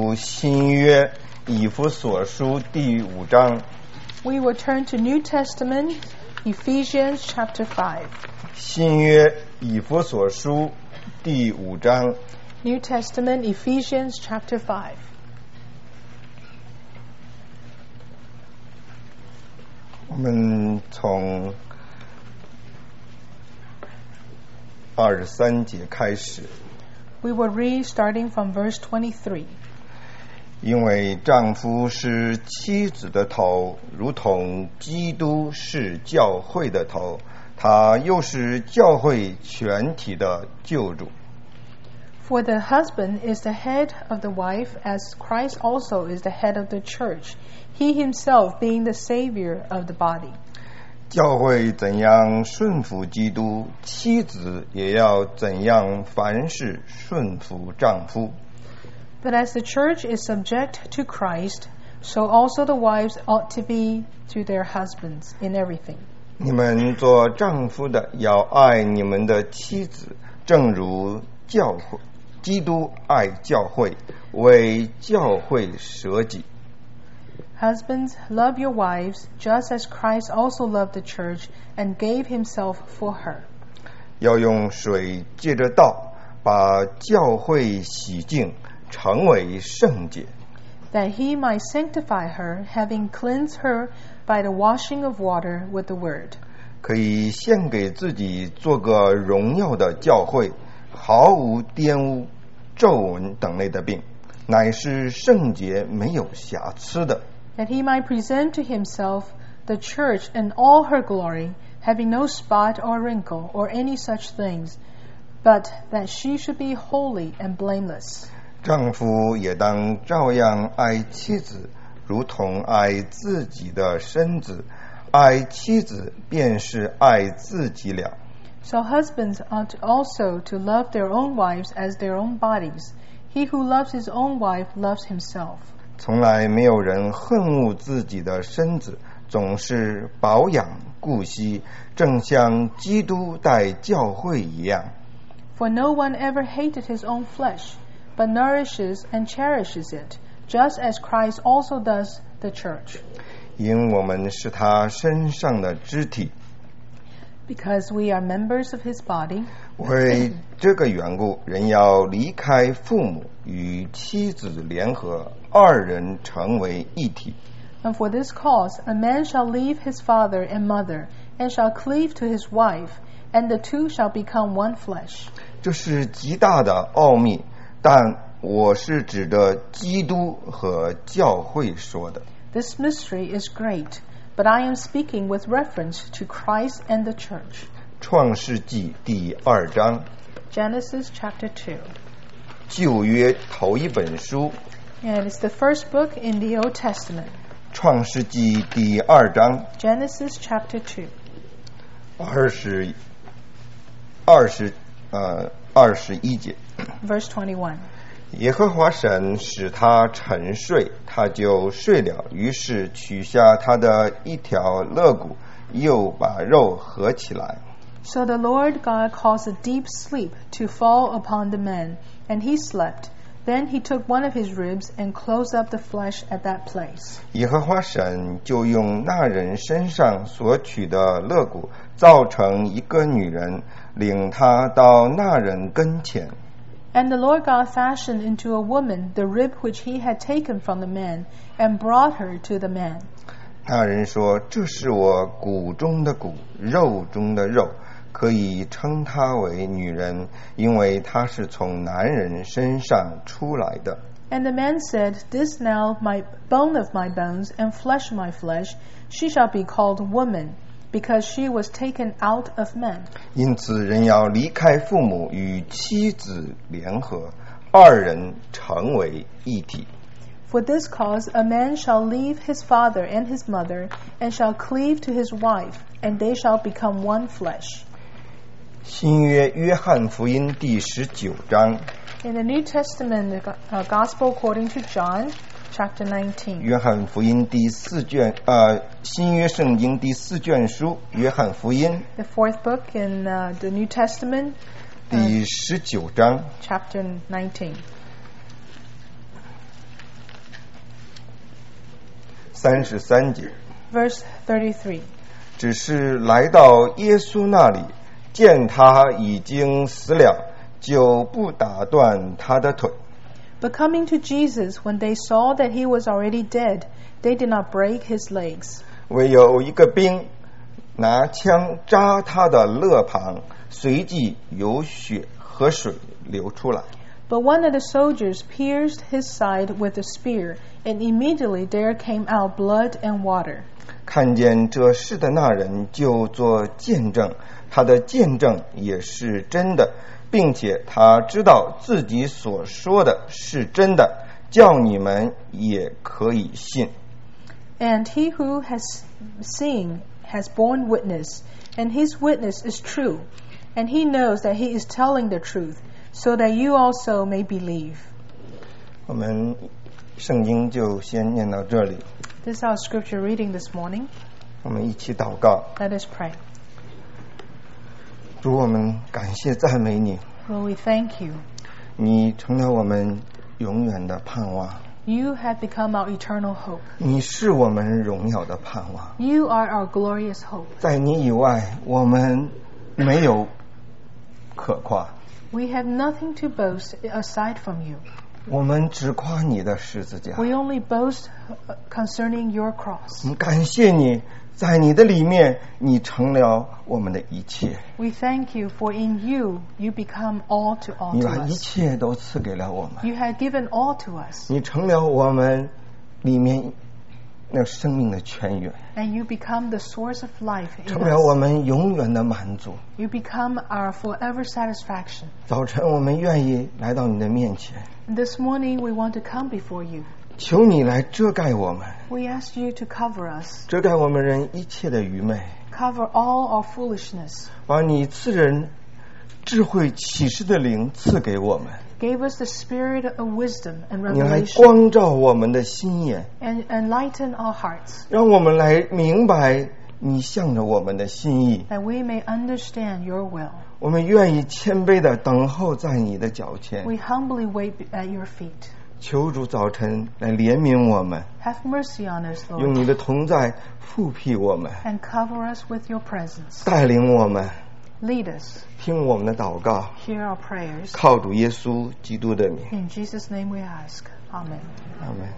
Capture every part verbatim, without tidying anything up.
读新约以弗所书第五章。 We will turn to New Testament, Ephesians chapter five. 新约以弗所书第五章。 New Testament, Ephesians chapter five. 我们从二十三节开始。 We will read starting from verse twenty-three. 因为丈夫是妻子的头，如同基督是教会的头，他又是教会全体的救主。 For the husband is the head of the wife, as Christ also is the head of the church, he himself being the Savior of the body. 教会怎样顺服基督，妻子也要怎样凡事顺服丈夫。 But as the church is subject to Christ, so also the wives ought to be to their husbands in everything. 你们做丈夫的要爱你们的妻子，正如教会基督爱教会，为教会舍己。 Husbands, love your wives, just as Christ also loved the church and gave himself for her. 要用水借着道把教会洗净，成为圣洁。 That he might sanctify her, having cleansed her by the washing of water with the word. 可以献给自己做个荣耀的教会，毫无玷污、皱纹等类的病，乃是圣洁没有瑕疵的。 That he might present to himself the church in all her glory, having no spot or wrinkle or any such things, but that she should be holy and blameless. 丈夫也当照样爱妻子，如同爱自己的身子，爱妻子便是爱自己了。 So husbands ought also to love their own wives as their own bodies. He who loves his own wife loves himself. 从来没有人恨恶自己的身子，总是保养顾惜，正像基督待教会一样。 For no one ever hated his own flesh, but nourishes and cherishes it, just as Christ also does the church. 因我们是他身上的肢体。 Because we are members of his body. 为这个缘故，人要离开父母，与妻子联合，二人成为一体。 And for this cause, a man shall leave his father and mother, and shall cleave to his wife, and the two shall become one flesh. 这是极大的奥秘，但我是指着基督和教会说的。 This mystery is great, but I am speaking with reference to Christ and the church. 创世纪第二章。 Genesis chapter two. 旧约头一本书。 And it's the first book in the Old Testament. 创世纪第二章。 Genesis chapter two. 二十，二十，呃，二十一节。 Verse twenty-one. 耶和华神使他沉睡，他就睡了，于是取下他的一条肋骨，又把肉合起来。 So the Lord God caused a deep sleep to fall upon the man, and he slept. Then he took one of his ribs and closed up the flesh at that place. 耶和华神就用那人身上所取的肋骨，造成一个女人，领他到那人跟前。 And the Lord God fashioned into a woman the rib which he had taken from the man, and brought her to the man. 那人说：“这是我骨中的骨，肉中的肉，可以称她为女人，因为她是从男人身上出来的。” And the man said, This now my bone of my bones, and flesh of my flesh, she shall be called woman, because she was taken out of man. 因此，人要离开父母，与妻子联合，二人成为一体。 For this cause, a man shall leave his father and his mother, and shall cleave to his wife, and they shall become one flesh. 新约约翰福音第十九章。 In the New Testament, the uh, Gospel according to John, chapter nineteen. 约翰福音第四卷，呃，新约圣经第四卷书，约翰福音。 The fourth book in uh, the New Testament. 第十九章。 Chapter nineteen. 三十三节。 Verse thirty-three. 只是来到耶稣那里，见他已经死了，就不打断他的腿。 But coming to Jesus, when they saw that he was already dead, they did not break his legs. 唯有一个兵拿枪扎他的肋旁，随即有血和水流出来。 But one of the soldiers pierced his side with a spear, and immediately there came out blood and water. 看见这事的那人就做见证，他的见证也是真的，并且他知道自己所说的是真的，叫你们也可以信。 And he who has seen has borne witness, and his witness is true, and he knows that he is telling the truth, so that you also may believe. 我们圣经就先念到这里。 This is our scripture reading this morning. 我们一起祷告。 Let us pray. 主，我们感谢赞美你， Lord, we thank you. 你成了我们永远的盼望， You have become our eternal hope. 你是我们荣耀的盼望。 You are our glorious hope. 在你以外，我们没有可夸， We have nothing to boast aside from you. 我们只夸你的十字架。 We only boast concerning your cross. 我们感谢你，在你的里面，你成了我们的一切。 We thank you for in you, you become all to all 你 to 把一 us. 切都赐给了我们， You have given all to us, 你成了我们里面那生命的泉源， and you become the source of life in 成了我 us. 们永远的满足。 You become our forever satisfaction. 早晨，我们愿意来到你的面前， This morning we want to come before you. 求你来遮盖我们， We ask you to cover us, 遮盖我们人一切的愚昧， cover all our foolishness. 把你赐人智慧启示的灵赐给我们， Gave us the spirit of wisdom and 你来 revelation, 光照我们的心眼， and enlighten our hearts, 让我们来明白你向着我们的心意。 that we may understand your will. 我们愿意谦卑的等候在你的脚前， We humbly wait at your feet. 求主早晨来怜悯我们， Have mercy on us, 用 Lord, 你的同在复辟我们， and cover us with your presence. 带领我们， Lead us. 听我们的祷告， Hear our prayers. 靠主耶稣基督的名， In Jesus' name we ask. Amen. 阿门。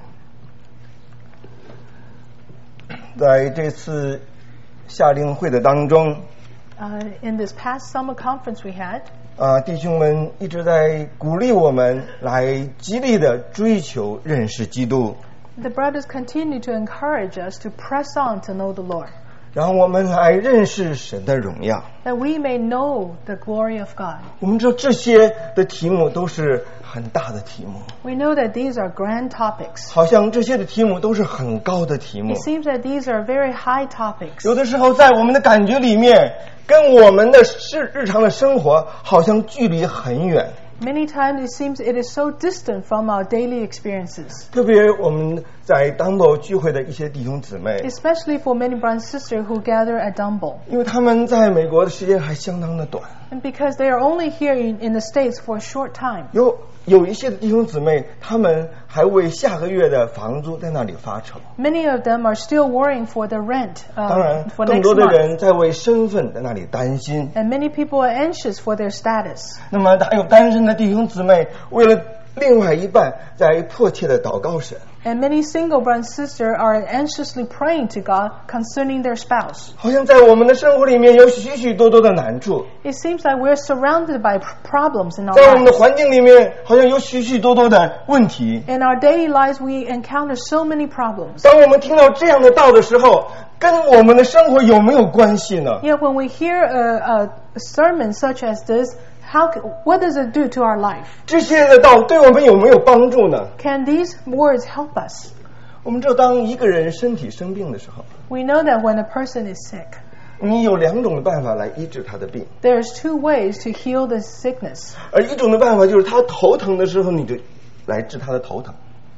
在这次夏令会的当中， Uh, in this past summer conference we had, 啊，弟兄们一直在鼓励我们来极力的追求认识基督， the brothers continue to encourage us to press on to know the Lord, 让我们来认识神的荣耀。 that we may know the glory of God. 我们知道这些的题目都是很大的题目， We know that these are grand topics. 好像这些的题目都是很高的题目 It。seems that these are very high topics. 有的时候在我们的感觉里面，跟我们的日日常的生活好像距离很远。 Many times it seems it is so distant from our daily experiences, 特别我们在当宝聚会的一些弟兄姊妹， especially for many brothers and sisters who gather at Dumble. 因为他们在美国的时间还相当的短， And because they are only here in, in the States for a short time. 有有一些的弟兄姊妹，他们还为下个月的房租在那里发愁。 Many of them are still worrying for the rent 当 uh, 然， for 更 next 多的 month. 人在为身份在那里担心。 And many people are anxious for their status. 那么还有单身的弟兄姊妹，为了另外一半在迫切的祷告神。 And many single brothers and sisters are anxiously praying to God concerning their spouse. 好像在我们的生活里面有许许多多的难处， It seems like we're surrounded by pr- problems in our 在我们的 lives. 环境里面好像有许许多多的问题。 In our daily lives, we encounter so many problems. 当我们听到这样的道的时候，跟我们的生活有没有关系呢？ Yet when we hear a, a sermon such as this, how, c- what does it do to our life? 这些的道对我们有没有帮助呢？ Can these words help us? 我们知道，当一个人身体生病的时候， We know that when a person is sick, 你有两种的办法来医治他的病， there's two ways to heal the sickness. 而一种的办法就是他头疼的时候，你就来治他的头疼。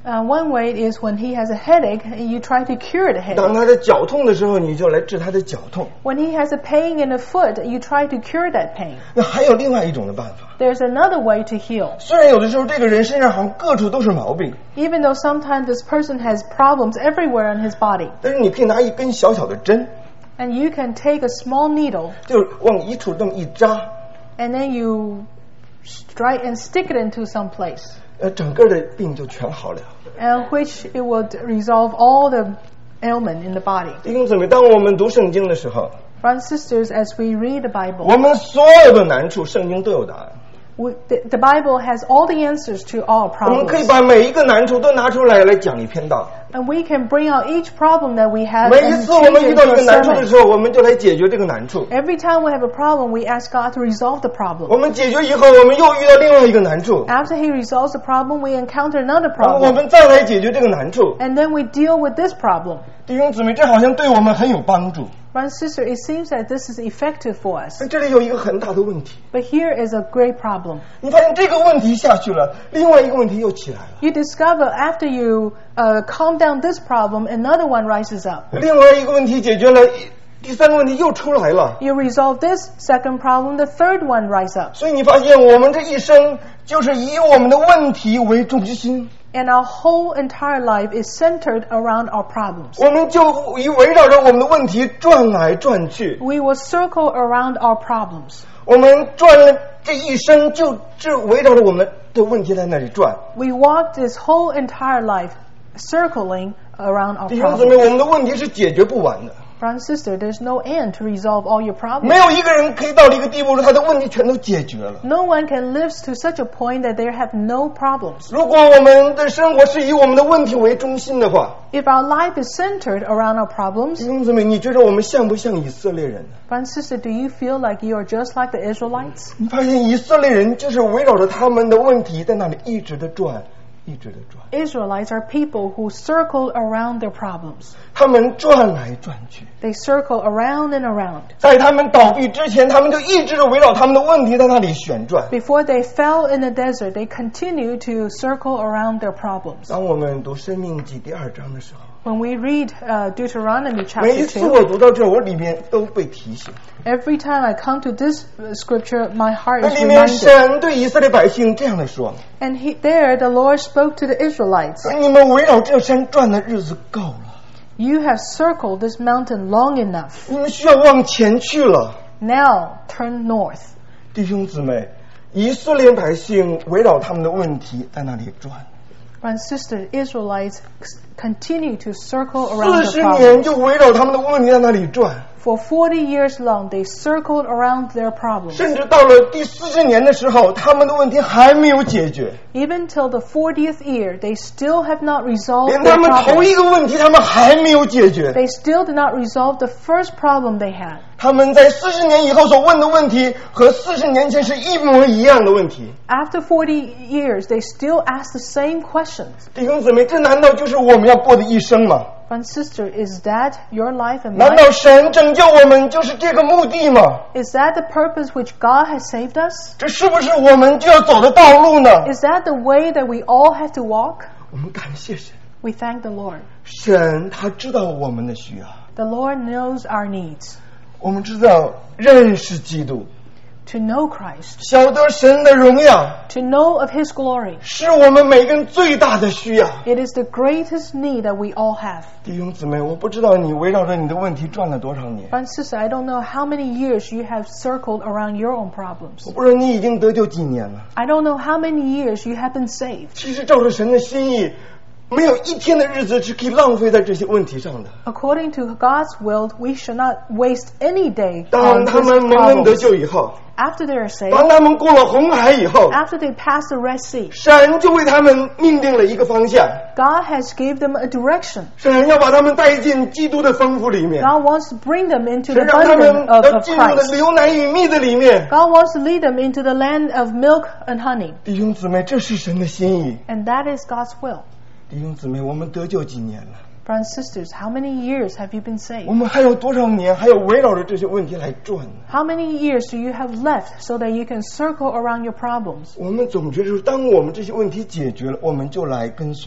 Uh, one way is when he has a headache, you try to cure the 当 headache. 他的脚痛的时候，你就来治他的脚痛。 When he has a pain in the foot, you try to cure that pain. 那还有另外一种的办法， There's another way to heal. 虽然有的时候这个人身上好像各处都是毛病， Even though sometimes this person has problems everywhere in his body. 但是你可以拿一根小小的针， And you can take a small needle 就是往一处这么一扎， and then you strike and stick it into some place. 呃，整个的病就全好了。 And which it would resolve all the ailment in the body. 弟兄姊妹，当我们读圣经的时候， Brothers and sisters, as we read the Bible, 我们所有的难处，圣经都有答案。 we, the, the Bible has all the answers to all 我们可以 problems. 把每一个难处都拿出来来讲一篇道。 And we can bring out each problem that we have 每一 and 次我 change 们 it 遇到 into 一个 a 难处的 sermon. 时候，我们就来解决这个难处。 Every time we have a problem, we ask God to resolve the 我 problem. 们解决以后，我们又遇到另外一个难处， After He resolves the problem, we encounter another 然后我 problem. 们再来解决这个难处。 And then we deal with this problem. 弟兄姊妹，这好像对我们很有帮助。 Brother and sister, it seems that this is effective for us. 但这里有一个很大的问题， But here is a great problem. 你发现这个问题下去了，另外一个问题又起来了， You discover after you uh, calm down this problem, another one rises up. 另外一个问题解决了，第三个问题又出来了。 You resolve this second problem, the third one rises up. 所以你发现我们这一生就是以我们的问题为中心， And our whole entire life is centered around our problems. 我们就以围绕着我们的问题转来转去， We will circle around our problems. 我们转了这一生就只围绕着我们的问题在那里转。 We walk this whole entire life circling around our 弟兄姊妹， problems. 我们的问题是解决不完的， Brother and sister, there's no end to resolve all your 没 problems. 有一个人可以到了一个地步，他的问题全都解决了。 No one can live to such a point that they have no problems. 如果我们的生活是以我们的问题为中心的话， If our life is centered around our 弟 problems, 兄姊妹，你觉得我们像不像以色列人呢？ brother and sister, do you feel like you are just like the Israelites? 你发现以色列人就是围绕着他们的问题在那里一直的转，一直的转， Israelites are people who circle around their problems. 他们转来转去。 They circle around and around. 在他们倒闭之前，他们就一直围绕他们的问题在那里旋转。 Before they fell in the desert, they continue to circle around their problems. 当我们读《申命记》第二章的时候， When we read uh, Deuteronomy 每 chapter 一次 two, 我读到这儿，我里面都被提醒。 every time I come to this uh, scripture, my heart 那 is 里面 reminded. 神对以色列百姓这样的说 And he, there the Lord spoke to the Israelites, ：“ 你们围绕这山转的日子够了， You have circled this mountain long enough. 你们需要往前去了。” Now turn north. 弟兄姊妹，以色列百姓围绕他们的问题在那里转， Brother and sister, Israelites continue to circle around 四 their 十 problems. 年就围绕他们的问题在那里转， For forty years long, they circled around their problems. 甚至到了第四十年的时候，他们的问题还没有解决， Even till the fortieth year, they still have not resolved 连 their 他们头一 problems. 个问题他们还没有解决。 They still did not resolve the first problem they had. 他们在四十年以后所问的问题和四十年前是一模一样的问题。 After forty years, they still ask the same questions. 弟兄姊妹，这难道就是我们要过的一生吗？ Brother and sister, is that your life and 难 mine? 道神拯救我们就是这个目的吗？ Is that the purpose which God has saved us? 这是不是我们就要走的道路呢？ Is that the way that we all have to walk? 我们感谢神， We thank the Lord. 神他知道我们的需要， The Lord knows our needs. 我们知道认识基督， To know Christ, 晓得神的荣耀， to know of His glory. 是我们每个人最大的需要。 It is the greatest need that we all have. 弟兄姊妹，我不知道你围绕着你的问题转了多少年， Brother and sister, I don't know how many years you have circled around your own problems. 我不知道你已经得救几年了。 I don't know how many years you have been saved. 其实照着神的心意，没有一天的日子是可以浪费在这些问题上的。 According to God's will, we should not waste any day 当 on 他 these 们蒙恩得 problems. 救以后， After they are saved, 当他们过了红海以后， after they pass the Red Sea, 神就为他们命定了一个方向， God has gave them a direction. 神要把他们带进基督的丰富里面， God wants to bring them into 神 the 让他们 abundance of, 要 of 进入的 Christ. 流奶与蜜的里面。 God wants to lead them into the land of milk and honey. 弟兄姊妹，这是神的心意。 And that is God's will. 弟兄姊妹，我们得救几年了？ Brothers and sisters, how many years have you been 我 saved? 们还有多少年还要围绕着这些问题来转呢？ How many years do you have left so that you can circle around your problems? 我们总觉得，当我们这些问题解决了，我们就来跟随主了。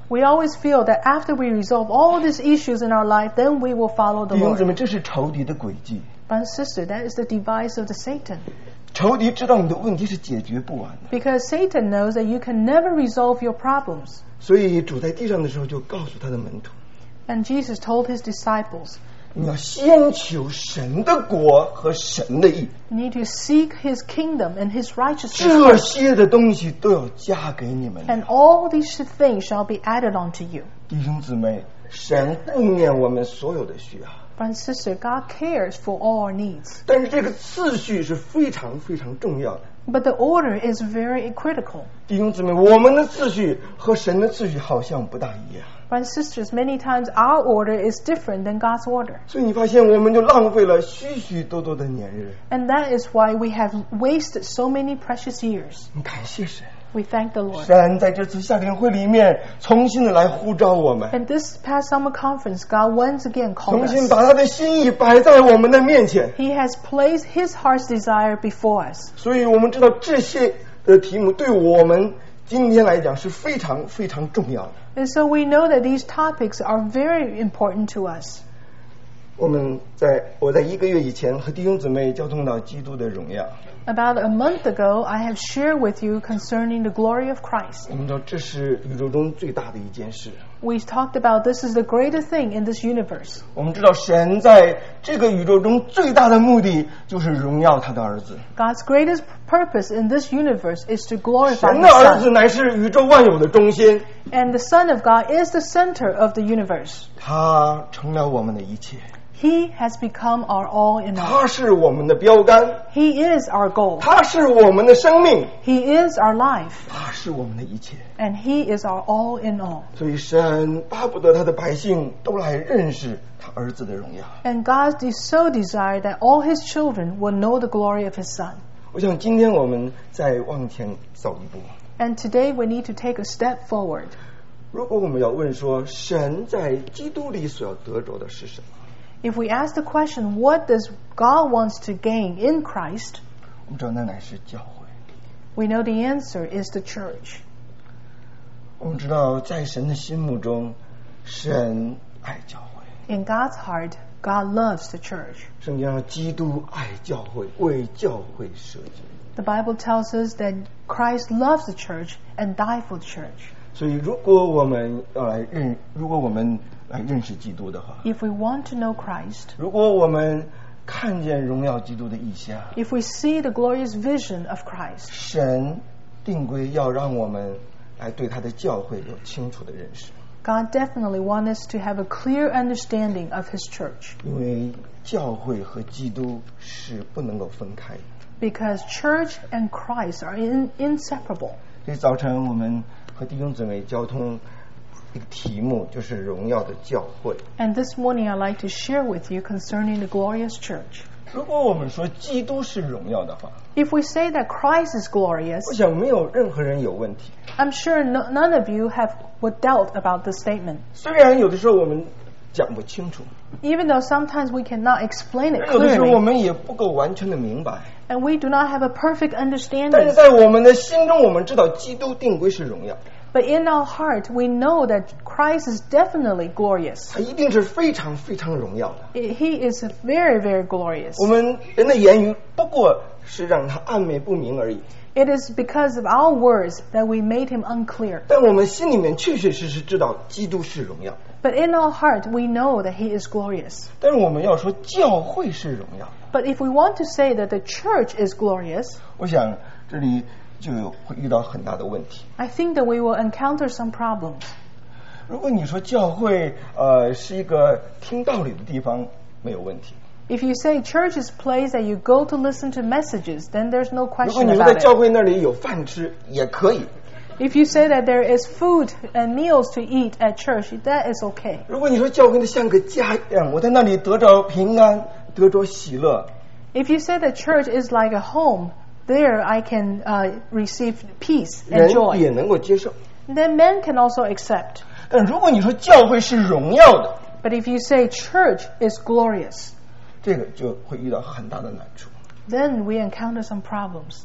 We always feel that after we resolve all these issues in our life, then we will follow the 弟兄姊 Lord. 妹，这是仇敌的诡计。 Brother and sister, that is the device of the Satan. 仇敌知道你的问题是解决不完的， Because Satan knows that you can never resolve your problems. 所以主在地上的时候就告诉他的门徒， And Jesus told his disciples, 你要先求神的国和神的义， you need to seek his kingdom and his righteousness 这 first, 些的东西都要加给你们。 and all these things shall be added onto you. 弟兄姊妹，神顾念我们所有的需要， Brother and sister, God cares for all our needs. 但是这个次序是非常非常重要的。 But the order is very critical. 弟兄姊妹，我们的次序和神的次序好像不大一样， Brothers and sisters, many times our order is different than God's order. 所以你发现我们就浪费了许许多多的年日。 And that is why we have wasted so many precious years. 你感谢神， We thank the Lord. 神在这次夏令会里面重新的来呼召我们， And this past summer conference, God once again called 重新 us. 把他的心意摆在我们的面前。 He has placed his heart's desire before us. 所以我们知道这些的题目对我们今天来讲是非常非常重要的。 And so we know that these topics are very important to us. 我们在我在一个月以前和弟兄姊妹交通到基督的荣耀， About a month ago, I have shared with you concerning the glory of Christ. 我们知道这是宇宙中最大的一件事。 We talked about this is the greatest thing in this universe. 我们知道神在这个宇宙中最大的目的就是荣耀他的儿子。 God's greatest purpose in this universe is to glorify 神 His 的儿子 Son. 乃是宇宙万有的中心， And the Son of God is the center of the universe. 他成了我们的一切， He has become our all in all. 他是我们的标杆， He is our goal. 他是我们的生命， He is our life. 他是我们的一切。 And He is our all in all. 所以神巴不得他的百姓都来认识他儿子的荣耀。 And God is so desired that all His children will know the glory of His Son. 我想今天我们再往前走一步， And today we need to take a step forward. 如果我们要问说神在基督里所要得着的是什么， If we ask the question, what does God wants to gain in Christ? 我们知道那乃是教会。 We know the answer is the church. 我们知道在神的心目中，神爱教会。 In God's heart, God loves the church. 圣经上基督爱教会，为教会舍己。 The Bible tells us that Christ loves the church and died for the church. 所以，如果我们要来认，如果我们来认识基督的话， If we want to know Christ, 如果我们看见荣耀基督的意象， if we see the glorious vision of Christ, 神定规要让我们来对他的教会有清楚的认识， God definitely wants us to have a clear understanding of His church. 因为教会和基督是不能够分开的。 Because church and Christ are in, inseparable. 所以早晨我们和弟兄姊妹交通一个题目，就是荣耀的教会。 And this morning I'd like to share with you concerning the glorious church. 如果我们说基督是荣耀的话， If we say that Christ is glorious, 我想没有任何人有问题。 I'm sure no, none of you have would doubt about this statement. 虽然有的时候我们讲不清楚， Even though sometimes we cannot explain it 有的时候我 clearly, 们也不够完全的明白， and we do not have a perfect 但是 understanding. 在我们的心中，我们知道基督定规是荣耀， But in our heart, we know that Christ is definitely glorious. 他一定是非常非常荣耀的。 He is very, very glorious. 我们人的言语不过是让他暧昧不明而已， It is because of our words that we made him unclear. 但我们心里面确确实实知道基督是荣耀。 But in our heart, we know that he is glorious. 但是我们要说教会是荣耀， But if we want to say that the church is glorious, 我想这里就有会遇到很大的问题。 I think that we will encounter some problems. 如果你说教会呃是一个听道理的地方，没有问题。 If you say church is a place that you go to listen to messages, then there's no 如果 question 你说在 about 教 it. 会那里有饭吃也可以。 If you say that there is food and meals to eat at church, that is okay. 如果你说教会的像个家一样，我在那里得着平安，得着喜乐， If you say that church is like a home, there I can uh, receive peace and 人 joy. 也能够接受。 Then men can also accept. 但如果你说教会是荣耀的， But if you say church is glorious, 这个就会遇到很大的难处。 then we encounter some problems.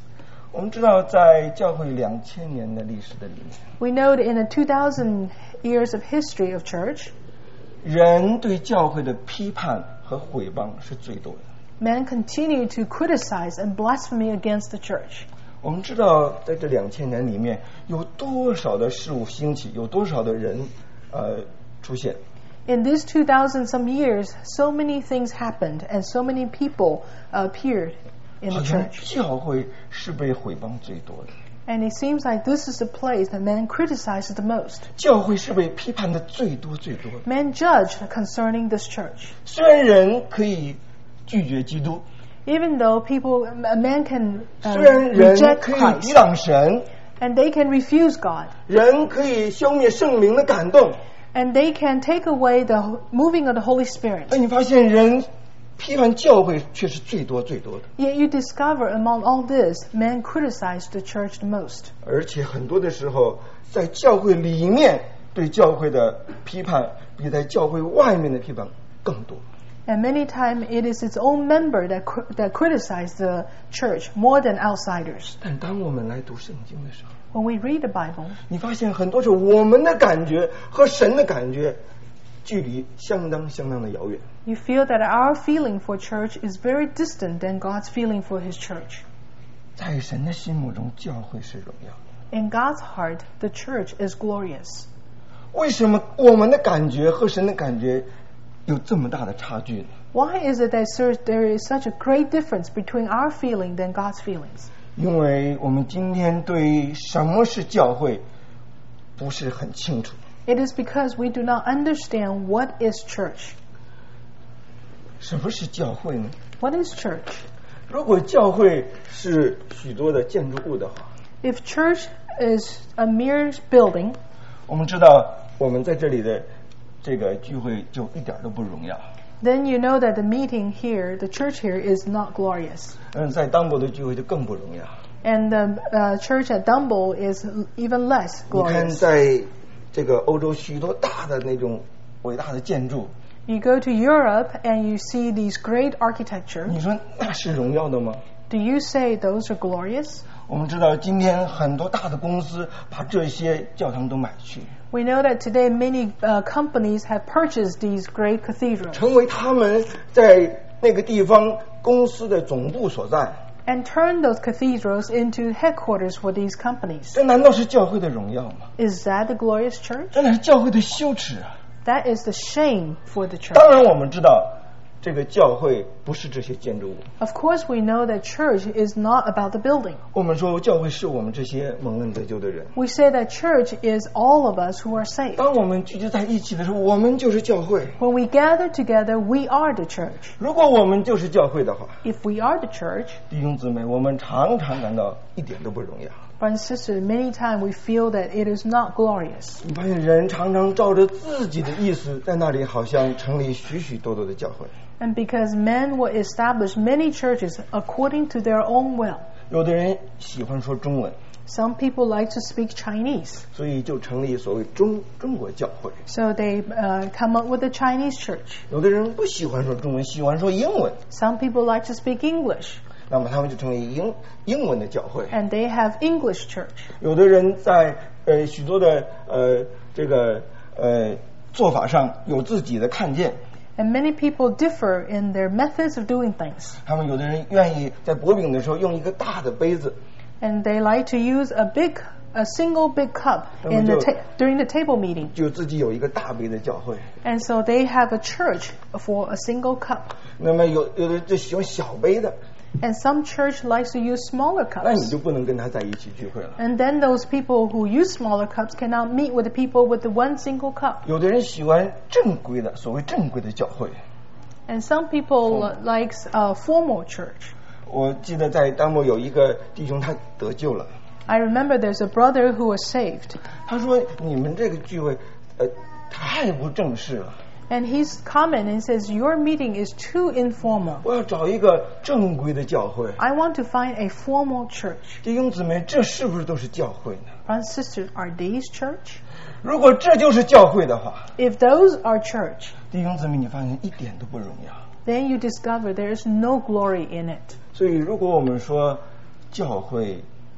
我们知道，在教会两千年的历史的里面， We know that in the two thousand years of history of church, 人对教会的批判和毁谤是最多的。 men continue to criticize and blaspheme against the church. 我们知道，在这两千年里面，有多少的事物兴起，有多少的人呃出现。 In these two thousand some years, so many things happened and so many people appeared in 好 the 像 church. 教会是被毁谤最多的， And it seems like this is the place that men criticize the most. 教会是被批判的最多最多的。 Men judge concerning this church. 虽然人可以拒绝基督， Even though people, a man can uh, 虽然人 reject 可以 Christ, 抵挡神， and they can refuse God, 人可以消灭圣灵的感动， and they can take away the moving of the Holy Spirit. 但你发现人批判教会却是最多最多的， Yet you discover among all this, men criticize the church the most. 而且很多的时候，在教会里面对教会的批判比在教会外面的批判更多。 And many times it is its own member that cr- that criticize the church more than outsiders. 但当我们来读圣经的时候， When we read the Bible, 你发现很多时候我们的感觉和神的感觉距离相当相当的遥远。 you feel that our feeling for church is very distant than God's feeling for His church. 在神的心目中，教会是荣耀的。 In God's heart, the church is glorious. 为什么我们的感觉和神的感觉有这么大的差距呢？ Why is it that sir, there is such a great difference between our feeling than God's feelings? 因为我们今天对什么是教会不是很清楚。 It is because we do not understand what is church. 什么是教会呢？ What is church? 如果教会是许多的建筑物的话， If church is a mere building, 我们知道我们在这里的这个聚会就一点都不荣耀。 then you know that the meeting here, the church here, is not glorious. 嗯，在当博的聚会就更不荣耀。 And the uh, church at Dumble is even less 你看， glorious. 在这个欧洲许多大的那种伟大的建筑， You go to Europe and you see these great architecture. 你说那是荣耀的吗？ Do you say those are glorious? 我们知道今天很多大的公司把这些教堂都买去， We know that today many uh, companies have purchased these great cathedrals 成为他们在那个地方公司的总部所在。 and turned those cathedrals into headquarters for these companies. 这难道是教会的荣耀吗？ Is that the glorious church? 这乃是教会的羞耻啊！ That is the shame for the church. 当然，我们知道这个教会不是这些建筑物。 Of course, we know that church is not about the building. 我们说教会是我们这些蒙恩得救的人。 We say that church is all of us who are saved. 当我们聚集在一起的时候，我们就是教会。 When we gather together, we are the church. 如果我们就是教会的话， If we are the church, 弟兄姊妹，我们常常感到一点都不荣耀。 brothers and sisters, many times we feel that it is not glorious. 你发现人常常照着自己的意思，在那里好像成立许许多多的教会。 And because men will establish many churches according to their own will. 有的人喜欢说中文， Some people like to speak Chinese, 所以就成立所谓中中国教会。 so they uh, come up with a Chinese church. 有的人不喜欢说中文，喜欢说英文， Some people like to speak English, 那么他们就成为英英文的教会。 and they have English church. 有的人在呃许多的呃这个呃做法上有自己的看见， And many people differ in their methods of doing things. 他们有的人愿意在薄饼的时候用一个大的杯子， And they like to use a big, a single big cup in the ta- during the table meeting. 就自己有一个大杯的教会。 And so they have a church for a single cup. 那么有有的就喜欢小杯的， And some church likes to use smaller 那你 cups. 就不能跟他在一起聚会了。 And then those people who use smaller cups cannot meet with the people with the one single cup. 有的人喜欢正规的，所谓正规的教会。 And some people uh, likes a formal church. 我记得在丹摩有一个弟兄，他得救了。 I remember there's a brother who was saved. 他说：“你们这个聚会，呃，太不正式了。 And he's comment and says, your meeting is too informal. 我要找一个正规的教会。 I want to find a formal church. 弟兄姊妹，这是不是都是教会呢？ Brothers and sisters, are these church? 如果这就是教会的话， If those are church, 弟兄姊妹，你发现一点都不荣耀。 then you discover there is no glory in it. 所以，如果我们说教会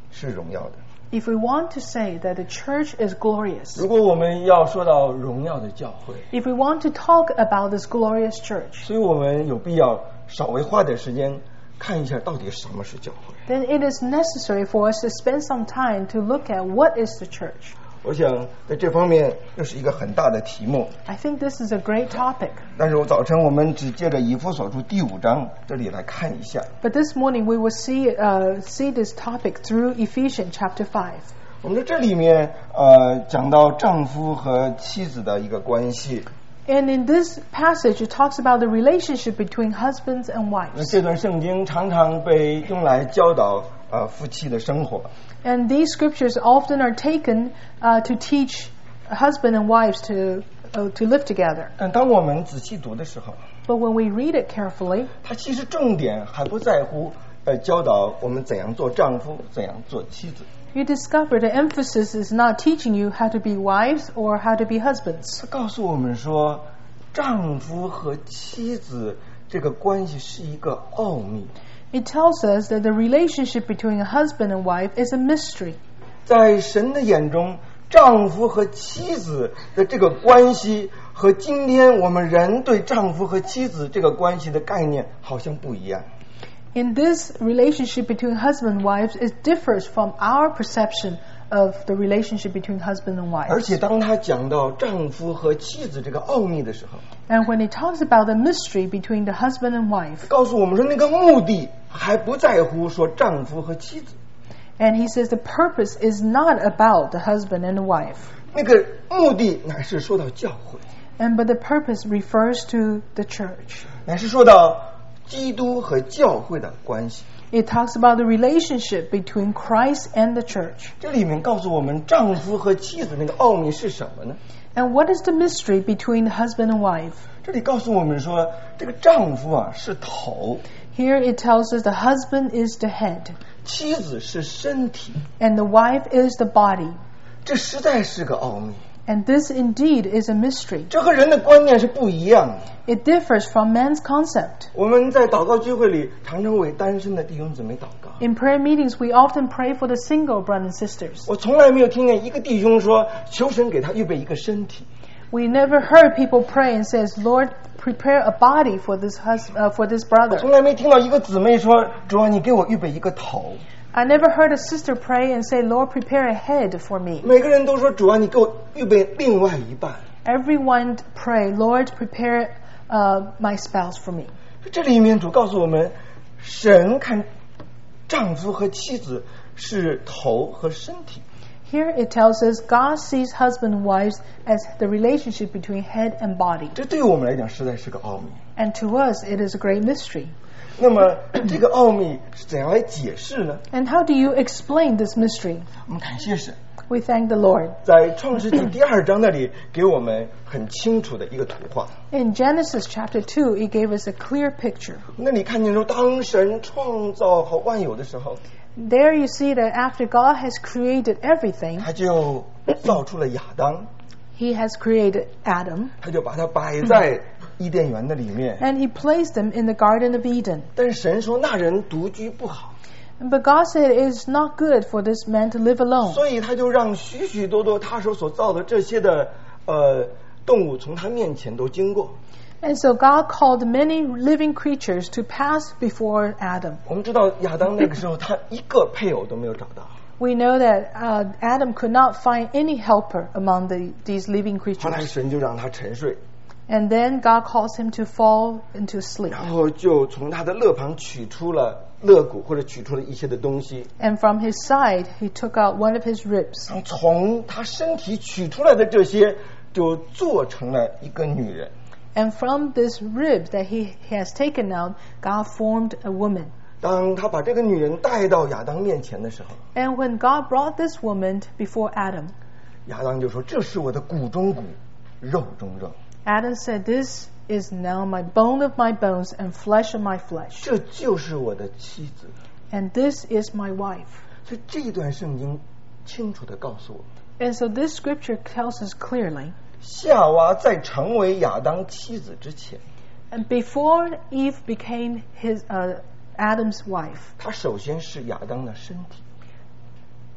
是荣耀的。 If we want to say that the church is glorious, 如果我们要说到荣耀的教会， if we want to talk about this glorious church, 所以我们有必要稍微花点时间看一下到底什么是教会。 then it is necessary for us to spend some time to look at what is the church. 我想在这方面又是一个很大的题目， I think this is a great topic. 但是我早晨我们只借着以弗所书第五章这里来看一下。 But this morning we will see uh, see this topic through Ephesians chapter five. 我们在这里面呃讲到丈夫和妻子的一个关系。 And in this passage, it talks about the relationship between husbands and 那 wives. 这段圣经常常被用来教导呃夫妻的生活。 And these scriptures often are taken uh, to teach husband and wives to uh, to live together. 但当我们仔细读的时候， But when we read it carefully, 它其实重点还不在乎呃教导我们怎样做丈夫，怎样做妻子。 you discover the emphasis is not teaching you how to be wives or how to be husbands. 它告诉我们说，丈夫和妻子这个关系是一个奥秘。 It tells us that the relationship between a husband and wife is a mystery. 在神的眼中，丈夫和妻子的这个关系和今天我们人对丈夫和妻子这个关系的概念好像不一样。 In this relationship between husband and wives, it differs from our perception of the relationship between husband and 而 wife. 且当他讲到丈夫和妻子这个奥秘的时候， And when it talks about the mystery between the husband and wife, 告诉我们说那个目的还不在乎说丈夫和妻子， and he says the purpose is not about the husband and the wife, 那个目的乃是说到教会， and but the purpose refers to the church. 乃是说到基督和教会的关系。 It talks about the relationship between Christ and the church. 这里面告诉我们丈夫和妻子那个奥秘是什么呢？ And what is the mystery between the husband and wife? 这里告诉我们说，这个丈夫啊是头， Here it tells us the husband is the head, 妻子是身体， and the wife is the body. 这实在是个奥秘。 And this indeed is a mystery. 这和人的观念是不一样的。 It differs from man's concept. 我们在祷告聚会里常常为单身的弟兄姊妹祷告。 In prayer meetings, we often pray for the single brothers and sisters. 我从来没有听见一个弟兄说求神给他预备一个身体。 We never heard people pray and says, Lord, prepare a body for this hus- uh, for this 我 brother. 从来没听到一个姊妹说主啊，你给我预备一个头。 I never heard a sister pray and say, Lord, prepare a head for me. 每个人都说主啊，你给我预备另外一半。 Everyone pray, Lord, prepare uh, my spouse for me. 这里面主告诉我们，神看丈夫和妻子是头和身体。 Here it tells us God sees husband and wives as the relationship between head and body. 这对于我们来讲实在是个奥秘。 And to us, it is a great mystery. 那么这个奥秘是怎样来解释呢？ And how do you explain this mystery? 我们感谢神， We thank the Lord. 在创世纪第二章那里给我们很清楚的一个图画。 In Genesis chapter two, it gave us a clear picture. 那里看见说，当神创造好万有的时候， There you see that after God has created everything, 他就造出了亚当， He has created Adam, 他就把他摆在伊甸园的里面。 and He placed them in the Garden of Eden. 但是神说那人独居不好， But God said it is not good for this man to live alone. 所以他就让许许多多他手所造的这些的呃动物从他面前都经过。 And so God called many living creatures to pass before Adam. 我们知道亚当那个时候他一个配偶都没有找到， We know that uh, Adam could not find any helper among the, these living 后来 creatures. 神就让他沉睡， And then God caused him to fall into sleep. 然后就从他的肋旁取出了肋骨，或者取出了一些的东西， And from his side, he took out one of his ribs. 然后从他身体取出来的这些就做成了一个女人。 And from this rib that he has taken out, God formed a woman. 当他把这个女人带到亚当面前的时候， And when God brought this woman before Adam, 亚当就说：“这是我的骨中骨，肉中肉。 Adam said, This is now my bone of my bones and flesh of my flesh. 这就是我的妻子。 And this is my wife. ” 所以这一段圣经清楚地告诉我们， And so this scripture tells us clearly, 夏娃在成为亚当妻子之前， and before Eve became his uh, Adam's wife, 她首先是亚当的身体。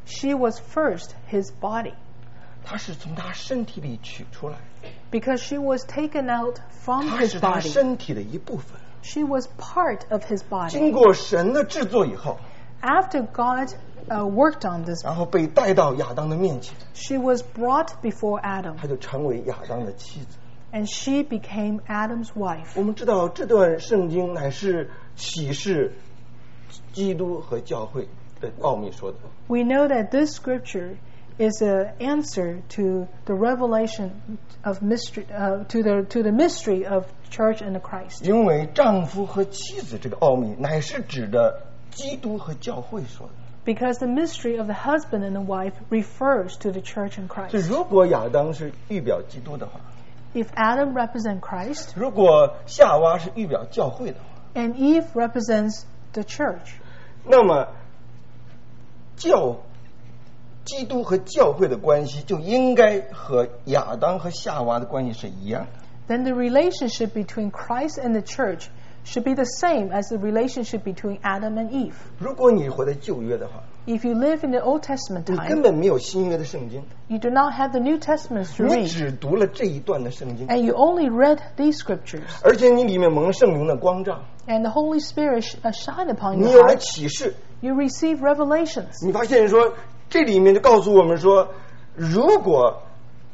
She was first his body, 他是从他身体里取出来， because she was taken out from 他 his 是他 body. 身体的一部分。 She was part of his 经 body. 过神的制作以后， After God uh, worked on this, 然后被带到亚当的面前， she was brought before Adam, 他就成为亚当的妻子。 and she became Adam's wife. 我们知道这段圣经乃是启示基督和教会的奥秘说的。 We know that this scripture is an answer to the revelation of mystery, uh, to the to the mystery of church and the Christ. 因为丈夫和妻子这个奥秘，乃是指的基督和教会说的。 Because the mystery of the husband and the wife refers to the church and 所以， Christ. 如果亚当是预表基督的话， If Adam represents Christ 如果夏娃是预表教会的话， and Eve represents the church, 那么教基督和教会的关系就应该和亚当和夏娃的关系是一样的。 then the relationship between Christ and the church should be the same as the relationship between Adam and Eve. 如果你活在旧约的话， If you live in the Old Testament 你根 time, 本没有新约的圣经， you do not have the New Testament to 你 read, 只读了这一段的圣经， and you only read these scriptures, 而且你里面蒙圣灵的光照， and the Holy Spirit sh- uh, shine upon 你 your 有了 heart, 启示， you receive revelations. 你发现说这里面就告诉我们说，如果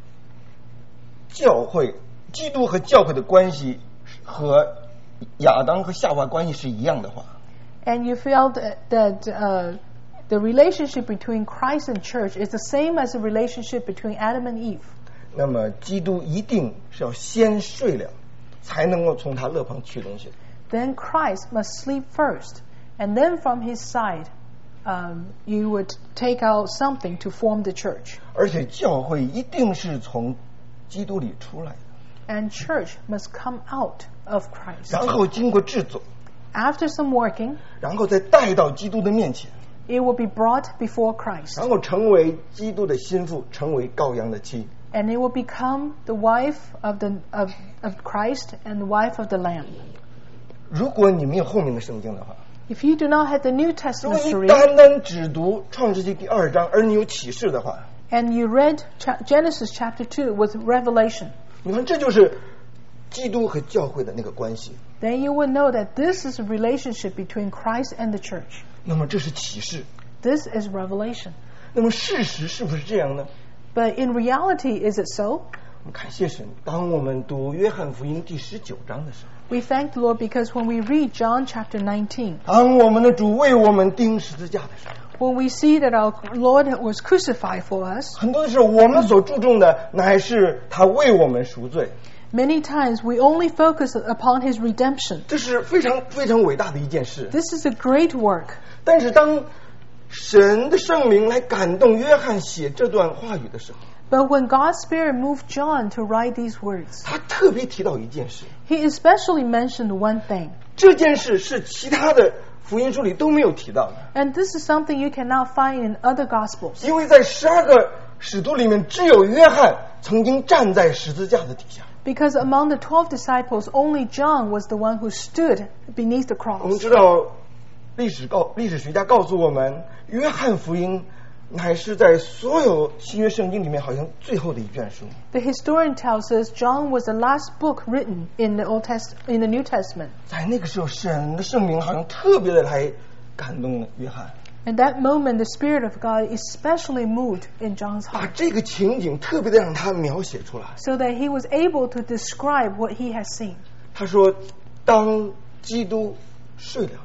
教会基督和教会的关系和亚当和夏娃关系是一样的话， And you feel that, that uh, the relationship between Christ and church is the same as the relationship between Adam and Eve. 那么基督一定是要先睡了，才能够从他肋旁取东西的。 Then Christ must sleep first, and then from his side, um, you would take out something to form the church. 而且教会一定是从基督里出来的， And church must come out of Christ. 然后经过制作， After some working, 然后再带到基督的面前， it will be brought before Christ, 然后成为基督的心腹，成为羔羊的妻。 and it will become the wife of the of, of Christ and the wife of the Lamb. 如果你没有后面的圣经的话， If you do not have the New 如 Testament 果 to 你 read, 单单只读创世纪第二章，而你有启示的话， and you read cha- Genesis chapter two with revelation, 你看这就是基督和教会的那个关系。 then you will know that this is a relationship between Christ and the church. 那么这是启示， This is revelation. 那么事实是不是这样呢？ But in reality, is it so? 我们感谢神，当我们读约翰福音第十九章的时候， We thank the Lord because when we read John chapter nineteen, 当我们的主为我们钉十字架的时候， when we see that our Lord was crucified for us, 很多的时候我们所注重的乃是他为我们赎罪， many times we only focus upon his redemption. 这是非常非常伟大的一件事。 This is a great work. 但是当神的圣灵来感动约翰写这段话语的时候， But when God's Spirit moved John to write these words, 他特别提到一件事， he especially mentioned one thing. 这件事是其他的福音书里都没有提到的， And this is something you cannot find in other Gospels. 因为在十二个使徒里面，只有约翰曾经站在十字架的底下。 Because among the twelve disciples, only John was the one who stood beneath the 我们 cross. 知道，历史告历史学家告诉我们，约翰福音乃是在所有新约圣经里面好像最后的一卷书。 The historian tells us John was the last book written in the Old Test in the New Testament. 在那个时候，神的圣灵好像特别的来感动了约翰， At that moment, the Spirit of God especially moved in John's 把 heart, 这个情景特别的让他描写出来。 so that he was able to describe what he has seen. 他说，当基督睡了，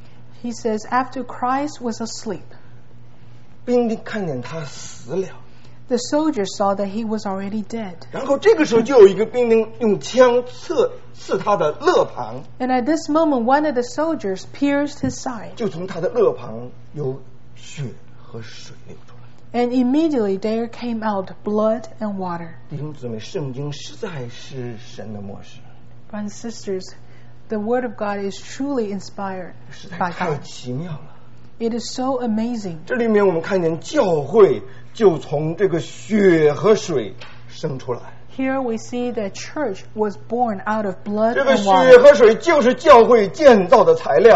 He says, after Christ was asleep, 兵丁看见他死了， the soldiers saw that he was already dead. 然后这个时候就有一个兵丁用枪刺刺他的肋旁， And at this moment, one of the soldiers pierced his side. 就从他的肋旁有血和水流出来。 And immediately there came out blood and water. 弟兄姊妹，圣经实在是神的漠视， Brothers and sisters, the Word of God is truly inspired 实在 by 太 God. 奇妙了。 It is so amazing. 这里面我们看见教会就从这个血和水生出来， Here we see that church was born out of blood 这个 and 血 water. 和水就是教会建造的材料。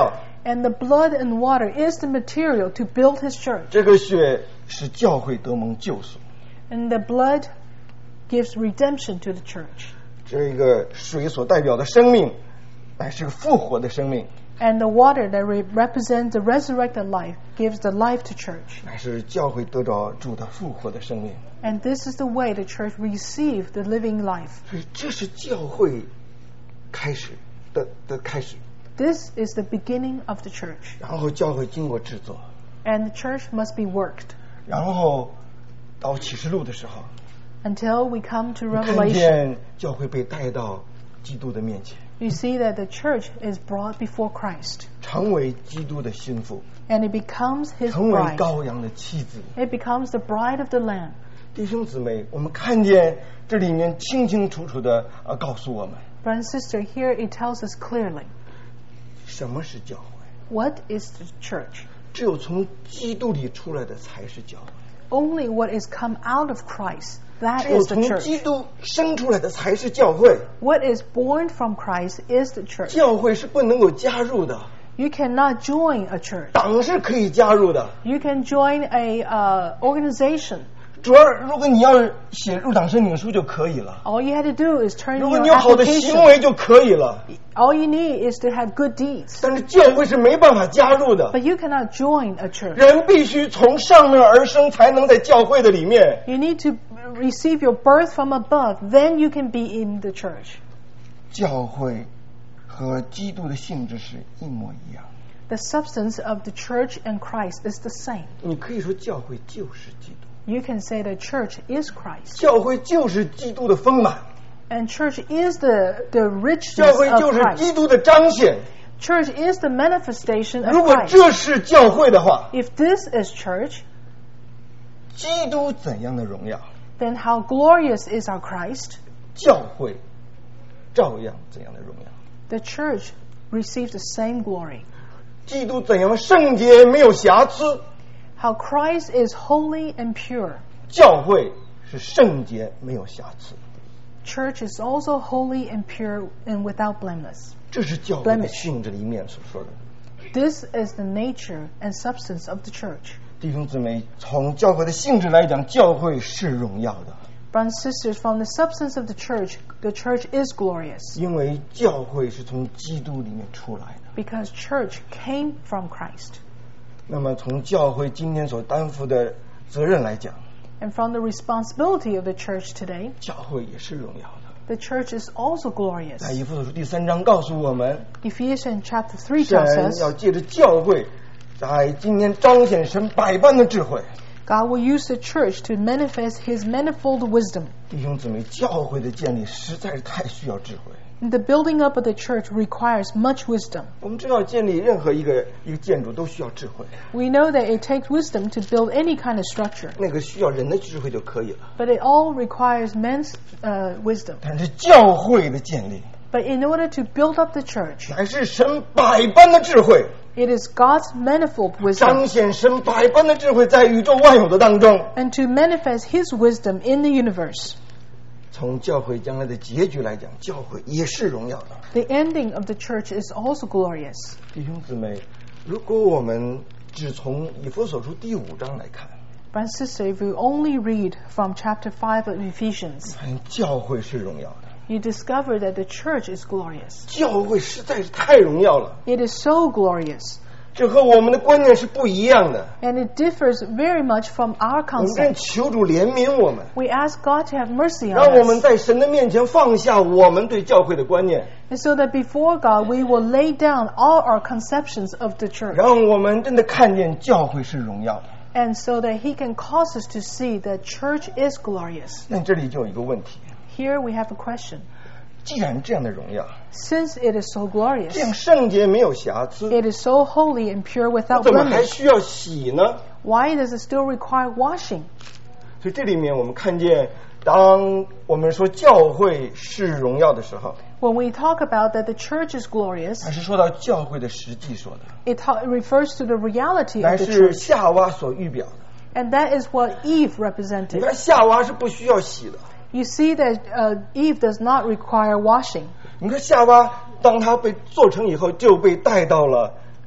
And the blood and water is the material to build his church. 这个血使教会得蒙救赎。 And the blood gives redemption to the church. 这个水所代表的生命，乃是个复活的生命， And the water that re- represents the resurrected life gives the life to church. 乃是教会得着主的复活的生命。 And this is the way the church received the living life. 所以这是教会开始的的开始。 This is the beginning of the church. 然后教会经过制作， And the church must be worked 然后到启示录的时候， until we come to 看 Revelation. 见教会被带到基督的面前， You see that the church is brought before Christ. 成为基督的心腹， And it becomes his 成为 bride. 羔羊的妻子。 It becomes the bride of the Lamb. 弟兄姊妹，我们看见这里面清清楚楚的啊告诉我们， Brother and sister, here it tells us clearly 什么是教会。 what is the church. 只有从基督里出来的才是教会， Only what is come out of Christ, that 只有 is the 从 church. 基督生出来的才是教会。 What is born from Christ is the church. 教会是不能够加入的， You cannot join a church. 党是可以加入的。 You can join a uh, organization. 主要如果你要写入党申请书就可以了， All you had to do is turn 如 in 果 your 你有好的行 application. 为就可以了。 All you need is to have good deeds. 但是教会是没办法加入的， But you cannot join a church. 人必须从上面而生，才能在教会的里面。 You need to receive your birth from above. Then you can be in the church. 教会和基督的性质是一模一样。 The substance of the church and Christ is the same. 你可以说教会就是基督， You can say the church is Christ. 教会就是基督的丰满， And church is the, the 教 richness 会 of 就是 Christ. 基督的彰显。 Church is the manifestation of 如果 Christ. 这是教会的话， If this is church, 基督怎样的荣耀， then how glorious is our Christ? 教会照样怎样的荣耀。 The church receives the same glory. 基督怎样圣洁没有瑕疵， How Christ is holy and pure. 教会是圣洁没有瑕疵。 Church is also holy and pure and without blameless. 这是教会的 Blemish. 性质里面所说的。 This is the nature and substance of the church. 弟兄姊妹，从教会的性质来讲，教会是荣耀的， Brothers and sisters, from the substance of the church, the church is glorious 因为教会是从基督里面出来的。 because church came from Christ. 那么从教会今天所担负的责任来讲， And from the responsibility of the church today, 教会也是荣耀的。 the church is also glorious. 在以弗所书第三章告诉我们， Ephesians chapter three tells 神要 us 借着教会，在今天彰显神百般的智慧。 God will use the church to manifest his manifold wisdom. 弟兄姊妹，教会的建立实在是太需要智慧。 The building up of the church requires much wisdom. 我们知道，建立任何一个一个建筑都需要智慧， We know that it takes wisdom to build any kind of structure, 那个需要人的智慧就可以了。 but it all requires men's uh, wisdom. 但是教会的建立， But in order to build up the church, 乃是神百般的智慧， it is God's manifold 彰 wisdom 显神百般的智慧在宇宙万有的当中。 and to manifest his wisdom in the universe. 从教会将来的结局来讲，教会也是荣耀的。 The ending of the church is also glorious. 弟兄姊妹，如果我们只从以弗所书第五章来看， Brother and sister, if you only read from chapter five of Ephesians, 看教会是荣耀的， you discover that the church is glorious. 教会实在是太荣耀了， It is so glorious. 这和我们的观念是不一样的。 And it differs very much from our 我们跟 concept. 求主怜悯我们， We ask God to have mercy 让 on 我们 us. 在神的面前放下我们对教会的观念， And so that before God, we will lay down all our conceptions of the church. 让我们真的看见教会是荣耀的。 And so that He can cause us to see that church is glorious. 那这里就有一个问题， Here we have a question. 既然这样的荣耀， Since it is so glorious, 这样圣洁没有瑕疵， it is so holy and pure 那 without 怎么还 blemish, 需要洗呢？ why does it still require washing? 所以这里面我们看见，当我们说教会是荣耀的时候， When we talk about that the church is glorious, 还是说到教会的实际说的， it, ta- it refers to the reality 乃 of the 是 church. 夏娃所预表的。 And that is what Eve 你 represented. 看夏娃是不需要洗的， You see that uh, Eve does not require washing. 你看夏娃当她被做成以后，就被带到了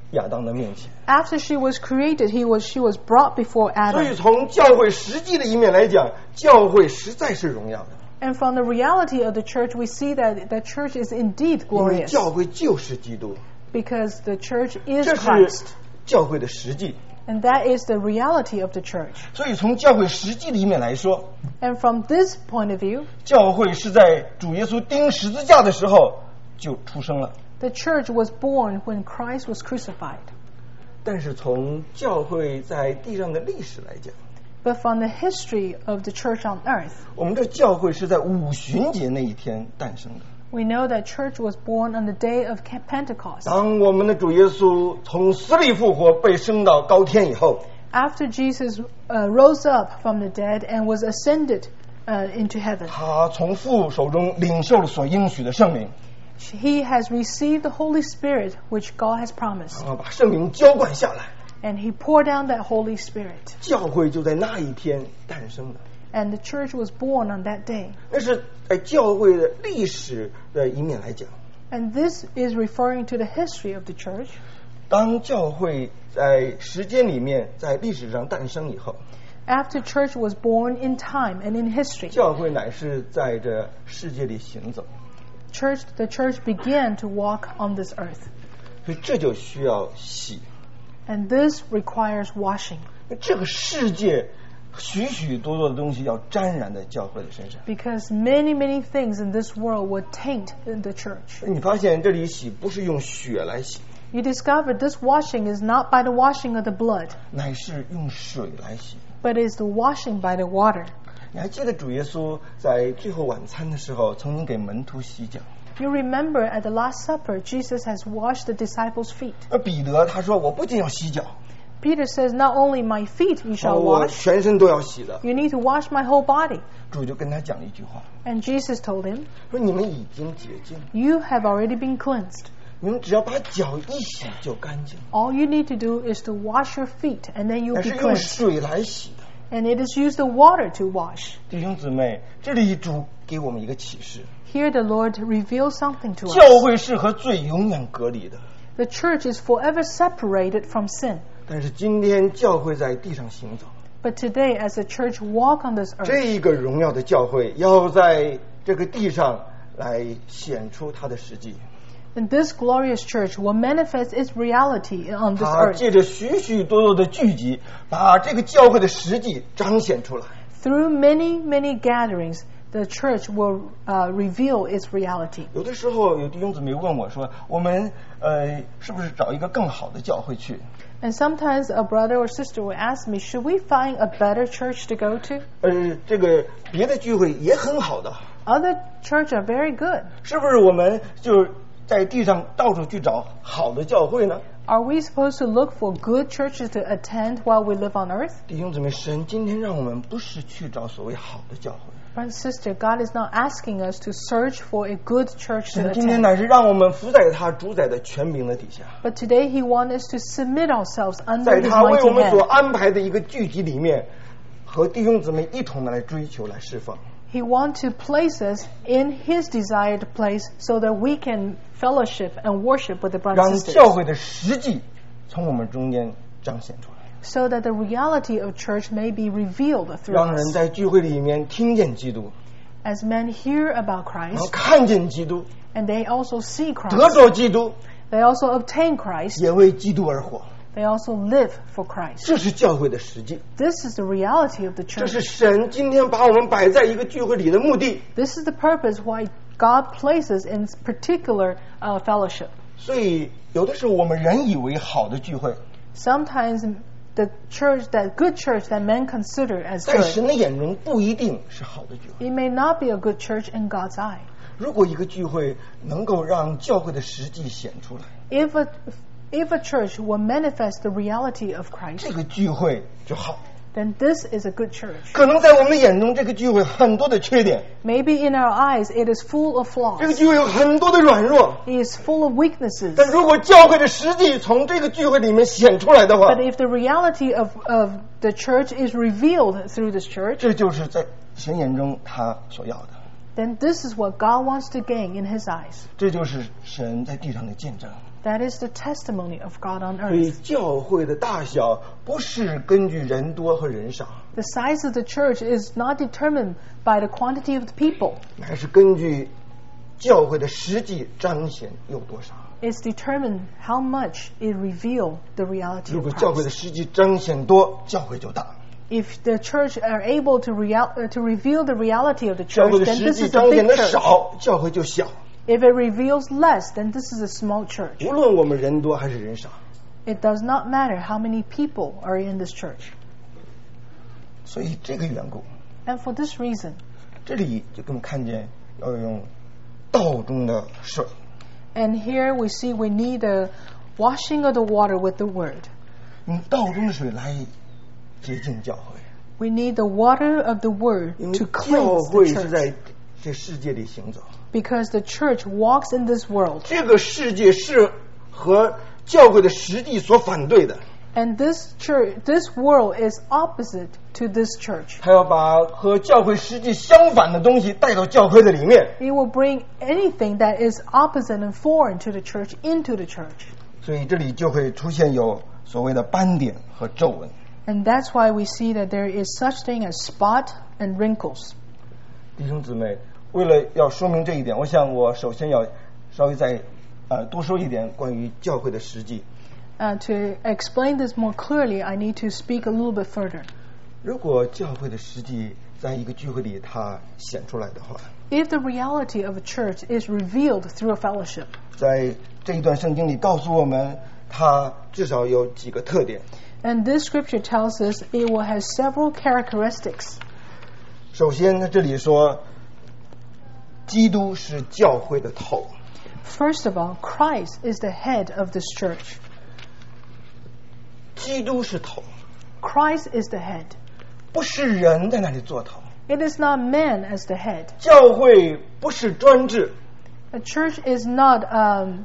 亚当的面前。 After she was created, he was she was brought before 所以 Adam. 从教会实际的一面来讲，教会实在是荣耀的， And from the reality of the church, we see that the church is indeed 因为 glorious 教会就是基督， because the church is 这是 Christ. 教会的实际。 And that is the reality of the church. 所以从教会实际的一面来说， And from this point of view, 教会是在主耶稣钉十字架的时候就出生了。 the church was born when Christ was crucified. 但是从教会在地上的历史来讲， But from the history of the church on earth, 我们的教会是在五旬节那一天诞生的。 we know that church was born on the day of Pentecost. 当我们的主耶稣从死里复活，被升到高天以后， After Jesus uh, rose up from the dead and was ascended uh, into heaven, 他从父手中领受了所应许的圣灵， he has received the Holy Spirit which God has promised. 啊，把圣灵浇灌下来， And he poured down that Holy Spirit. 教会就在那一天诞生了。 And the church was born on that day. 那是在教会的历史的一面来讲， And this is referring to the history of the church. 当教会在时间里面在历史上诞生以后， After church was born in time and in history, 教会乃是在这世界里行走， church the church began to walk on this earth. 所以这就需要洗。 And this requires washing. 这个世界许许多多的东西要沾染在教会的身上。 Because many, many things in this world would taint in the church. 你发现这里洗不是用血来洗， You discover this washing is not by the washing of the blood, 乃是用水来洗。 but is the washing by the water. 你还记得主耶稣在最后晚餐的时候，曾经给门徒洗脚？ You remember at the Last Supper, Jesus has washed the disciples' feet. 而彼得他说：“我不仅要洗脚， Peter says, not only my feet you 哦 shall 我 wash, 全身都要洗的。 you need to wash my whole body. ” 主就跟他讲了一句话， And Jesus told him, 说：“你们已经洁净， you have already been cleansed. 你们只要把脚一洗就干净。 All you need to do is to wash your feet, and then you'll 乃 be 是用 cleansed. 水来洗的。” And it is used the water to wash. 弟兄姊妹，这里主给我们一个启示： Here the Lord reveals something to 教 us. 会是和罪永远隔离的。 The church is forever separated from sin. 但是今天教会在地上行走， But today, as the church walk on this earth, 这一个荣耀的教会要在这个地上来显出它的实际。 and this glorious church will manifest its reality on this 它 earth 借着许许多多的聚集，把这个教会的实际彰显出来。 through many, many gatherings. The church will uh, reveal its reality. 有的时候有弟兄姊妹问我说：“我们呃，是不是找一个更好的教会去？” And sometimes a brother or sister will ask me, should we find a better church to go to? 呃，这个别的聚会也很好的， Other church are very good. 是不是我们就在地上到处去找好的教会呢？ Are we supposed to look for good churches to attend while we live on earth? 弟兄姊妹，神今天让我们不是去找所谓好的教会， Brother and sister, God is not asking us to search for a good church to 神今天 attend. 乃是让我们服在他主宰的权柄的底下， But today He wants us to submit ourselves under 在 His 他为 mighty 我们所 hand. 安排的一个聚集里面，和弟兄姊妹一同的来追求、来释放。 He wants to place us in His desired place so that we can fellowship and worship with the brothers 让 and sisters. 教会的实际从我们中间彰显出来， So that the reality of church may be revealed through 让人 us. 在聚会里面听见基督， As men hear about 然后 Christ, 看见基督， and they also see 得 Christ, 着基督， they also obtain Christ, 也为基督而活。 they also live for Christ. 这是教会的实际， This is the reality of the 这是 church. 神今天把我们摆在一个聚会里的目的。 This is the purpose why God places in particular uh, fellowship. 所以有的时候我们人以为好的聚会， Sometimes the church, that good church that men consider as 在 good, 神的眼中不一定是好的聚会。 it may not be a good church in God's eye. 如果一个聚会能够让教会的实际显出来， If a if a church will manifest the reality of 这 Christ, 个聚会就好。 then this is a good church. 可能在我们的眼中，这个聚会很多的缺点， Maybe in our eyes it is full of 这个 flaws. 聚会有很多的软弱。 It is full of weaknesses. 但如果教会的实际从这个聚会里面显出来的话， But if the reality of, of the church is revealed through this church, 这就是在神眼中他所要的， then this is what God wants to gain in His eyes. 这就是神在地上的见证。 That is the testimony of God on 所以 earth. 教会的大小不是根据人多和人少， The size of the church is not determined by the quantity of the people. 乃是根据教会的实际彰显有多少。 It's determined how much it reveals the reality 如 of 果教会的 Christ. 实际彰显多，教会就大； If the church are able to, real, uh, to reveal the reality of the 教 church, 会的 then 实 this 际 is a 彰显 big 的 church. 少，教会就小。 If it reveals less, then this is a small church. 无论我们人多还是人少， It does not matter how many people are in this church. 所以这个缘故， And for this reason, 这里就给我们看见要用道中的水， and here we see we need a washing of the water with the word. 用道中的水来洁净教会， We need the water of the word 因为 to 教 cleanse 会 the 是 church. 在这世界里行走， Because the church walks in this world. 这个世界是和教会的实际所反对的， And this church, this world is opposite to this church. 他要把和教会实际相反的东西带到教会的里面， It will bring anything that is opposite and foreign to the church into the church. 所以这里就会出现有所谓的斑点和皱纹。 And that's why we see that there is such thing as spot and wrinkles. 弟兄姊妹，为了要说明这一点，我想我首先要稍微再呃多说一点关于教会的实际。 Uh, to explain this more clearly, I need to speak a little bit further. 如果教会的实际在一个聚会里它显出来的话， If the reality of a church is revealed through a fellowship, 在这一段圣经里告诉我们，它至少有几个特点。 and this scripture tells us it will have several characteristics. 首先，他这里说，基督是教会的头。 First of all, Christ is the head of this church. 基督是头， Christ is the head. 不是人在那里做头。 It is not man as the head. 教会不是专制， A church is not um,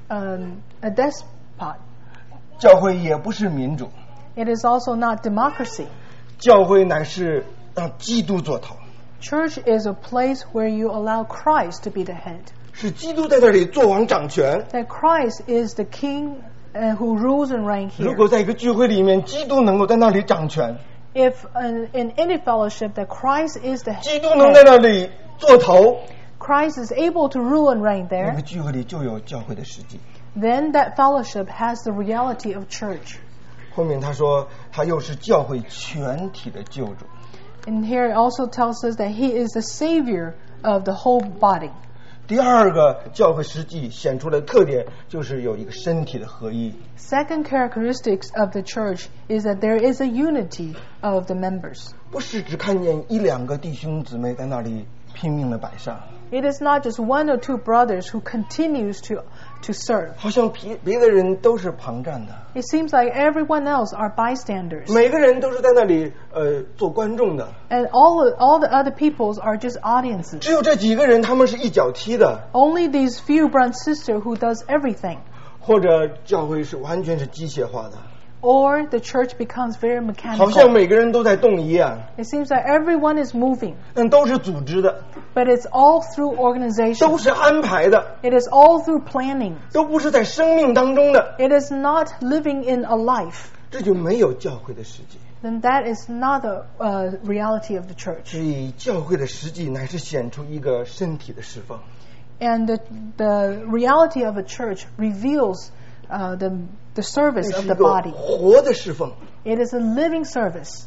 um, a despot. 教会也不是民主， It is also not democracy. 教会乃是让基督做头， Church is a place where you allow Christ to be the head. 是基督在这里做王掌权。 That Christ is the king uh, who rules and reigns 如 here. 果在一个聚会里面，基督能够在那里掌权， If uh, in any fellowship that Christ is the 基督能在 head, 那里做头， Christ is able to rule and reign 那 there, 个聚会里就有教会的实际。 then that fellowship has the reality of church. 后面他说，他又是教会全体的救主。 And here it also tells us that he is the savior of the whole body. 第二个教会实际显出来的特点就是有一个身体的合一。 Second characteristics of the church is that there is a unity of the members. 不是只看见一两个弟兄姊妹在那里拼命的摆上， It is not just one or two brothers who continues to, to serve. 好像别别的人都是旁站的， It seems like everyone else are bystanders. 每个人都是在那里呃做观众的， And all, all the other peoples are just audiences. 只有这几个人他们是一脚踢的， Only these few brother and sister who does everything. 或者教会是完全是机械化的， Or the church becomes very 好像 mechanical. 每个人都在动一样， It seems like everyone is moving. 但都是组织的， But it's all through organization. 都是安排的， It is all through planning. 都不是在生命当中的， It is not living in a life. 这就没有教会的实际。 Then that is not the uh, reality of the church. 所以教会的实际乃是显出一个身体的释放。 And the, the reality of a church reveals uh, the, the 这 service 是 of 一 the 个 body. 活的释放。 It is a living service.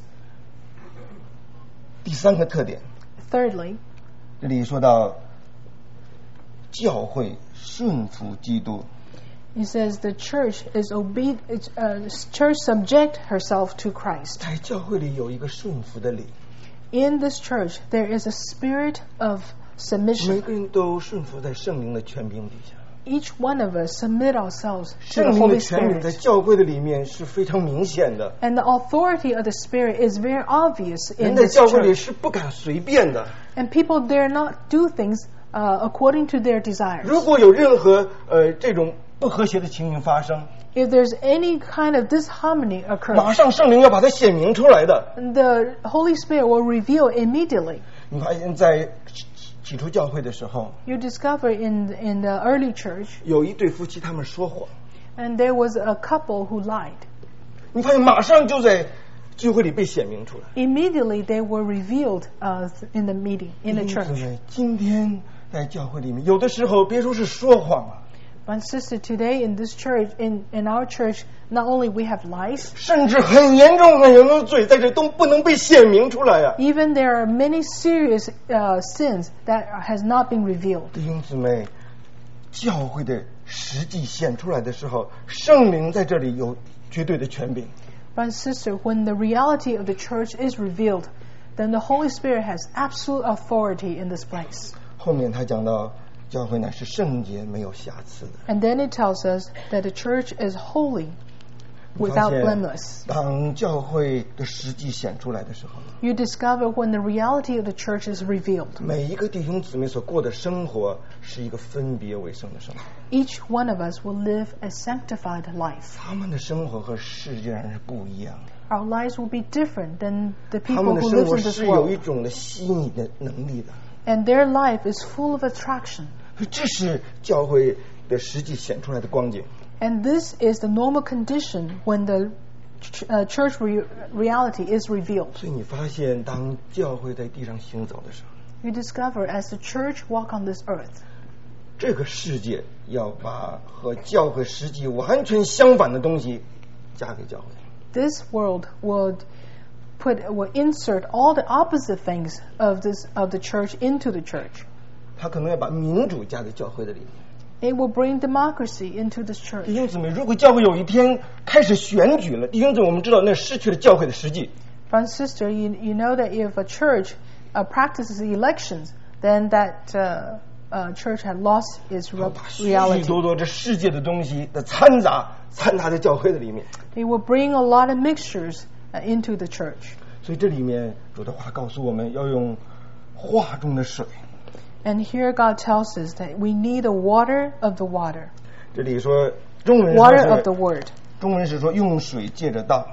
第三个特点， Thirdly, 这里说到教会顺服基督。 it says the church is obedient. Uh, church subject herself to Christ. 在教会里有一个顺服的理， In this church, there is a spirit of 每 submission. 个人都顺服在圣灵的权柄底下。 Each one of us submit ourselves to 圣 the 灵的 Holy 权柄在 Spirit. 教会的里面是非常明显的， And the authority of the Spirit is very obvious 人 in 在 this 教会里 church. 是不敢随便的。 And people dare not do things uh, according to their desires. 如果有任何呃这种不和谐的情形发生， If there's any kind of disharmony 马 occurs, 上圣灵要把它显明出来的。 the Holy Spirit will reveal immediately. 你发现在起起初教会的时候， You discover in in the early church, 有一对夫妻他们说谎， And there was a couple who lied. 你发现马上就在聚会里被显明出来。 Immediately they were revealed uh, in the meeting, in the 弟兄姊 church. 妹，今天在教会里面，有的时候别说是说谎啊， But sister, today in this church, in, in our church, not only we have lies, 甚至很严重很严重的罪，在这都不能被显明出来呀、啊。 even there are many serious uh, sins that has not been revealed. 弟兄姊妹，教会的实际显出来的时候，圣灵在这里有绝对的权柄。 But sister, when the reality of the church is revealed, then the Holy Spirit has absolute authority in this place. 后面他讲到，教会乃是圣洁，没有瑕疵的。 And then it tells us that the church is holy, 你发 without 现 blameless. 当教会的实际显出来的时候， You discover when the reality of the church is revealed. 每一个弟兄姊妹所过的生活是一个分别为圣的生活， Each one of us will live a sanctified life. 他们的生活和世界上是不一样的。 Our lives will be different than the 他 people 们的 who 生 live 活 in this 是有一 world. 种的吸引的能力的， And their life is full of attraction. 这是教会的实际显出来的光景。 And this is the normal condition when the ch- uh, church re- reality is revealed. 所以你发现，当教会在地上行走的时候， You discover as the church walk on this earth, 这个世界要把和教会实际完全相反的东西加给教会。 this world would put will insert all the opposite things of this of the church into the church. 他可能要把民主加在教会的里面。 It will bring democracy into this church. 弟兄姊妹，如果教会有一天开始选举了，弟兄姊妹，我们知道那失去了教会的实际。 But sister, you, you know that if a church uh, practices elections, then that uh, uh, church had lost its 他 re- 把许许 reality. 多多这世界的东西的掺杂掺杂在教会的里面。 It will bring a lot of mixtures uh, into the church. 所以这里面主的话告诉我们要用话中的水。 And here God tells us that we need the water of the water, 这里说中文说 water of the 是 word. 中文是说用水借着道。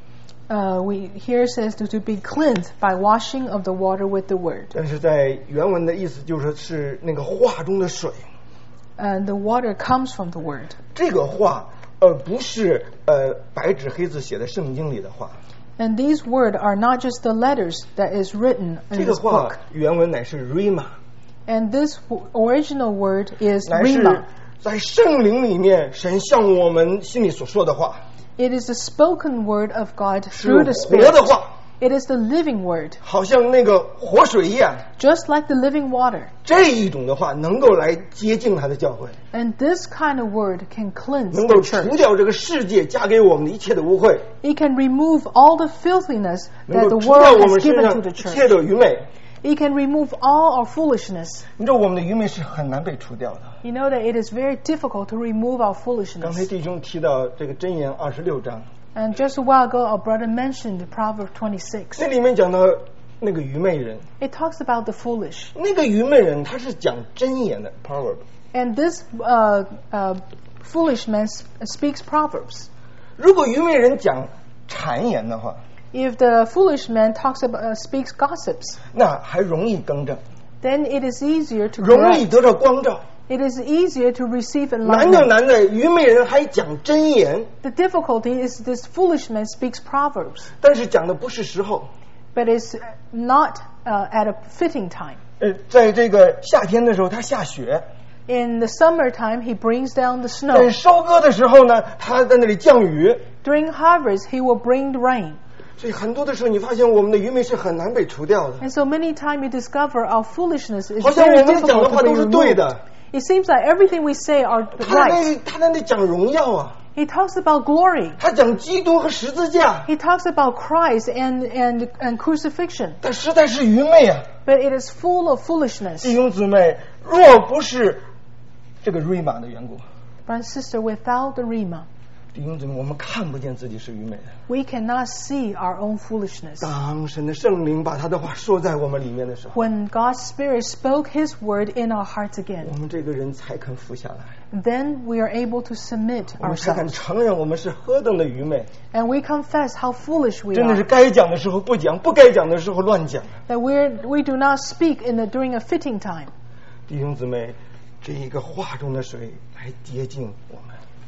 Uh, we here says to, to be cleansed by washing of the water with the word. 但是在原文的意思就是说是那个话中的水， And the water comes from the word. 这个话而不是呃白纸黑字写在圣经里的话， And these words are not just the letters that is written 这 in 个 this 话 book. 原文乃是 rhema， And this w- original word is 乃是 rhema. 在圣灵里面神向我们心里所说的话， It is the spoken word of God 是 through the 活的 Spirit. 话， It is the living word, 好像那个活水一样。 just like the living water. 这一种的话能够来接近他的教会， And this kind of word can cleanse 能 the 够除 church. 掉这个世界加给我们的一切的污秽， It can remove all the filthiness 能 that 够 the 除掉 world 我 has 们身 given 上 to the 一切 church. 的愚昧。 It can remove all our foolishness. 你知道我们的愚昧是很难被除掉的。 You know that it is very difficult to remove our 刚才 foolishness. 弟兄提到这个箴言二十六章， And just a while ago, our brother mentioned Proverbs twenty-six. 那里面讲到那个愚昧人， It talks about the foolish. 那个愚昧人他是讲箴言的 proverb。 And this uh, uh, foolish man s- speaks Proverbs. 如果愚昧人讲谗言的话， If the foolish man talks about, uh, speaks gossips, 那还容易更正， then it is easier to 容易 correct. 得到光照。 It is easier to receive 难就 enlightenment. 难在愚昧人还讲箴言， The difficulty is this foolish man speaks Proverbs, 但是讲的不是时候。 but it's not uh, at a fitting time. 呃，在这个夏天的时候，它下雪； In the summertime, he brings down the 在 snow. 收割的时候呢，它在那里降雨。 During harvest, he will bring the rain. 所以很多的时候，你发现我们的愚昧是很难被除掉的。 And so many times you discover our foolishness is 好像 very 我们讲的 difficult 话 to be 都是对 removed. 的， It seems like everything we say are 他在 right. 那他在那讲荣耀啊， He talks about glory. 他讲基督和十字架， He talks about Christ and, and, and crucifixion. 但实在是愚昧啊！ But it is full of foolishness. 弟兄姊妹，若不是这个瑞玛的缘故， Brother and sister, without the Rhema, 弟兄姊妹，我们看不见自己是愚昧的。 we cannot see our own foolishness. 当神的圣灵把他的话说在我们里面的时候， When God's Spirit spoke His word in our hearts 我 again, 们这个人才肯服下来， then we are able to submit 我们才肯 ourselves. 承认我们是何等的愚昧。 And we confess how foolish we 真的是 are. 该讲的时候不讲，不该讲的时候乱讲。 That we're, we do not speak in the, during a fitting time. 弟兄姊妹，这一个话中的水来洁净我们。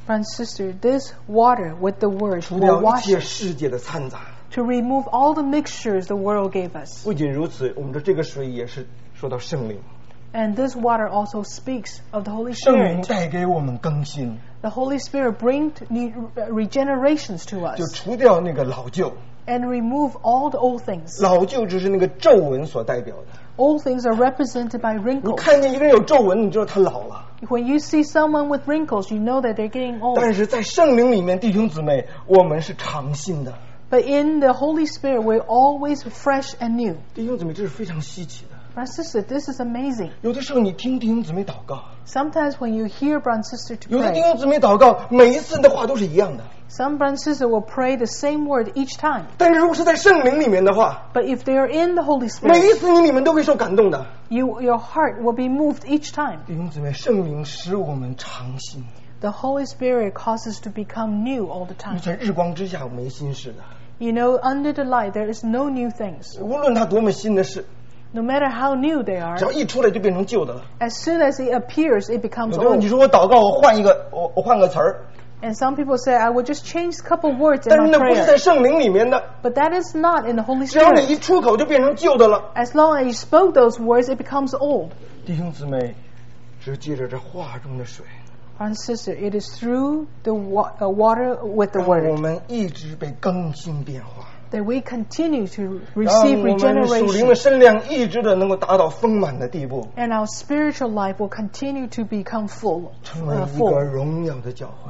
Brother and sister, this water with the word 除 will 掉一 wash 切 us, 世界的掺杂。 to remove all the mixtures the world gave us. 不仅如此，我们的这个水也是说到圣灵， And this water also speaks of the Holy 圣灵 Spirit. 带给我们更新， The Holy Spirit brings new regenerations to 就 us 除掉那个老旧。 and remove all the old things. 老旧只是那个皱纹所代表的。 Old things are represented by 你 wrinkles. 看见一个人有皱纹，你知道他老了。 When you see someone with wrinkles, you know that they're getting old. 但是在圣灵里面，弟兄姊妹，我们是常新的。 But in the Holy Spirit, we're always fresh and new. 弟兄姊妹，这是非常稀奇的。 Brother and sister, this is amazing. 有的时候你听弟兄姊妹祷告， Sometimes when you hear brother and sister to 有的弟 pray, 兄姊妹祷告，每一次的话都是一样的。 some brother and sister will pray the same word each time. 但是如果是在圣灵里面的话， But if they are in the Holy 每一 Spirit, 次你里面都会受感动的。 you, your heart will be moved each time. 弟兄姊妹，圣灵使我们常新。 The Holy Spirit causes us to become new all the 因 time. 为在日光之下没新事的， You know, under the light, there is no new things. 无论它多么新的事， No matter how new they are, 只要一出来就变成旧的了。 as soon as it appears, it becomes 有的时候 old. 你说我祷告，我换一个，我我换个词儿， And some people say, I will just change a couple words in 但是 my 那不是 prayer. 在圣灵里面的。 But that is not in the Holy 只要你 Spirit. 一出口就变成旧的了。 As long as you spoke those words, it becomes old. 弟兄姊妹，只借着这话中的水， Brother and sister, it is through the wa- uh, water with the 让我 word 们一直被更新变化， that we continue to 让 receive 我们属灵的 regeneration. 身量一直的能够达到丰满的地步， And our spiritual life will continue to become full, 成为 uh, 一个 full, 荣耀的教会，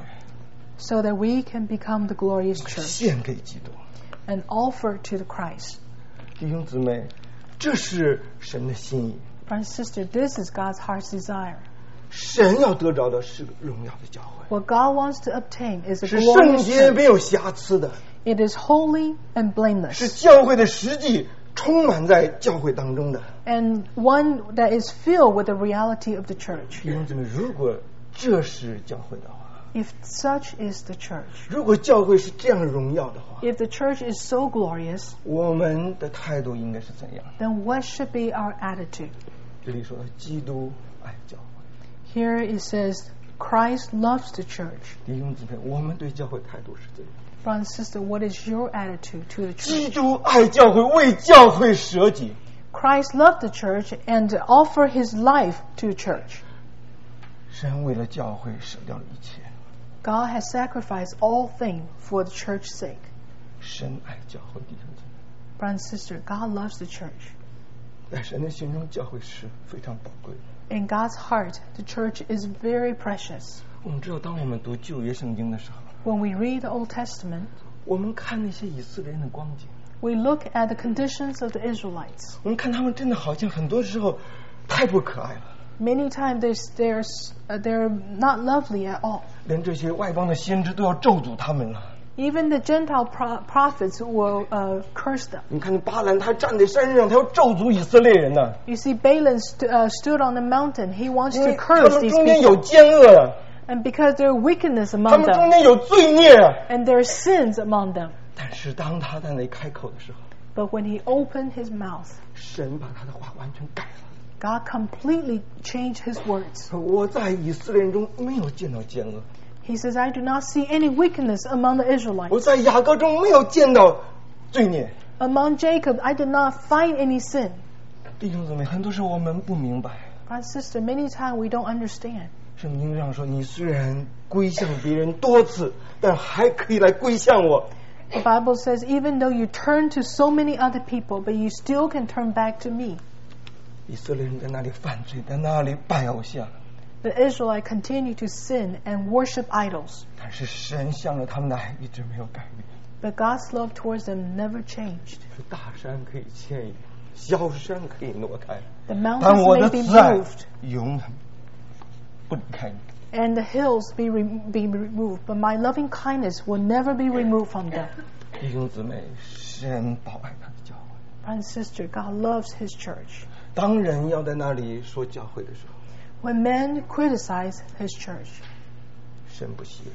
so that we can become the glorious church 献给基督。 and offer to the Christ. 弟兄姊妹，这是神的心意。 Brother and sister, this is God's heart's desire. 神要得着的是个荣耀的教会， What God wants to obtain is a 是圣 glorious 洁 church. 没有瑕疵的， It is holy and 是 blameless, 教会的实际充满在教会当中的。 and one that is filled with the reality of the church. 弟兄姊妹，如果这是教会的话， If such is the church, 如果教会是这样荣耀的话， if the church is so glorious, 我们的态度应该是怎样？ then what should be our attitude? 这里说基督爱教会， Here it says, Christ loves the church. 弟兄姊妹，我们对教会态度是怎样？ Brother and sister, what is your attitude to the 基 church? 督爱教会，为教会舍己。 Christ loved the church and offered his life to the church. 神为了教会舍掉了一切， God has sacrificed all things for the church's sake. 神爱教会，弟兄姊妹， Brother and sister, God loves the church. 在神的心中，教会是非常宝贵的。 In God's heart, the church is very precious. 我们知道，当我们读旧约圣经的时候， When we read the Old Testament, 我们看那些以色列人的光景， we look at the conditions of the Israelites. 我们看他们真的好像很多时候太不可爱了， Many times they're, they're, uh, they're not lovely at all. 连这些外邦的先知都要咒诅他们了。 Even the Gentile pro- prophets will uh, curse them. 你看巴兰，他站在山上，他要咒诅以色列人呢， You see, Balaam st- uh, stood on the mountain. He wants 因 to 为他 curse 们 these 中间有 people. 奸恶啊， And because there are wickedness 他 among 们中 them, 间有罪孽啊。 and there are sins among them. 但是当他在那里开口的时候， But when he opened his mouth, 神把他的话完全改了。 God completely changed his words. 我在以色列人中没有见到奸恶， He says, I do not see any wickedness among the 我 Israelites. 在雅各中没有见到罪孽。 Among Jacob, I did not find any sin. 弟兄姊妹，很多时候我们不明白， My sister, many times we don't understand. 圣经上说，你虽然归向别人多次，但还可以来归向我。 The Bible says, even though you turn to so many other people, but you still can turn back to me. 以色列人在那里犯罪，在那里拜偶像， The Israelites continue to sin and worship idols. 但是神向着他们的爱一直没有改变。 But God's love towards them never changed. 是大山可以迁移，小山可以挪开， The 但 mountains 我 may 的 be 慈爱 moved 永远不离开你。 and the hills be, re- be removed, but my loving kindness will never be removed from them. 弟兄姊妹，神宝爱他的教会。 Brother and sister, God loves his church. 当人要在那里说教会的时候， When men criticize his church, 神不喜悦；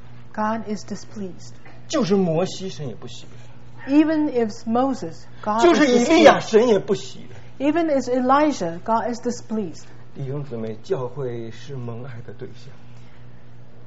God is displeased. 就是摩西，神也不喜悦； Even if it's Moses, God 就 is 是以利亚， displeased. 神也不喜悦。 Even as Elijah, God is displeased. 弟兄姊妹，教会是蒙爱的对象，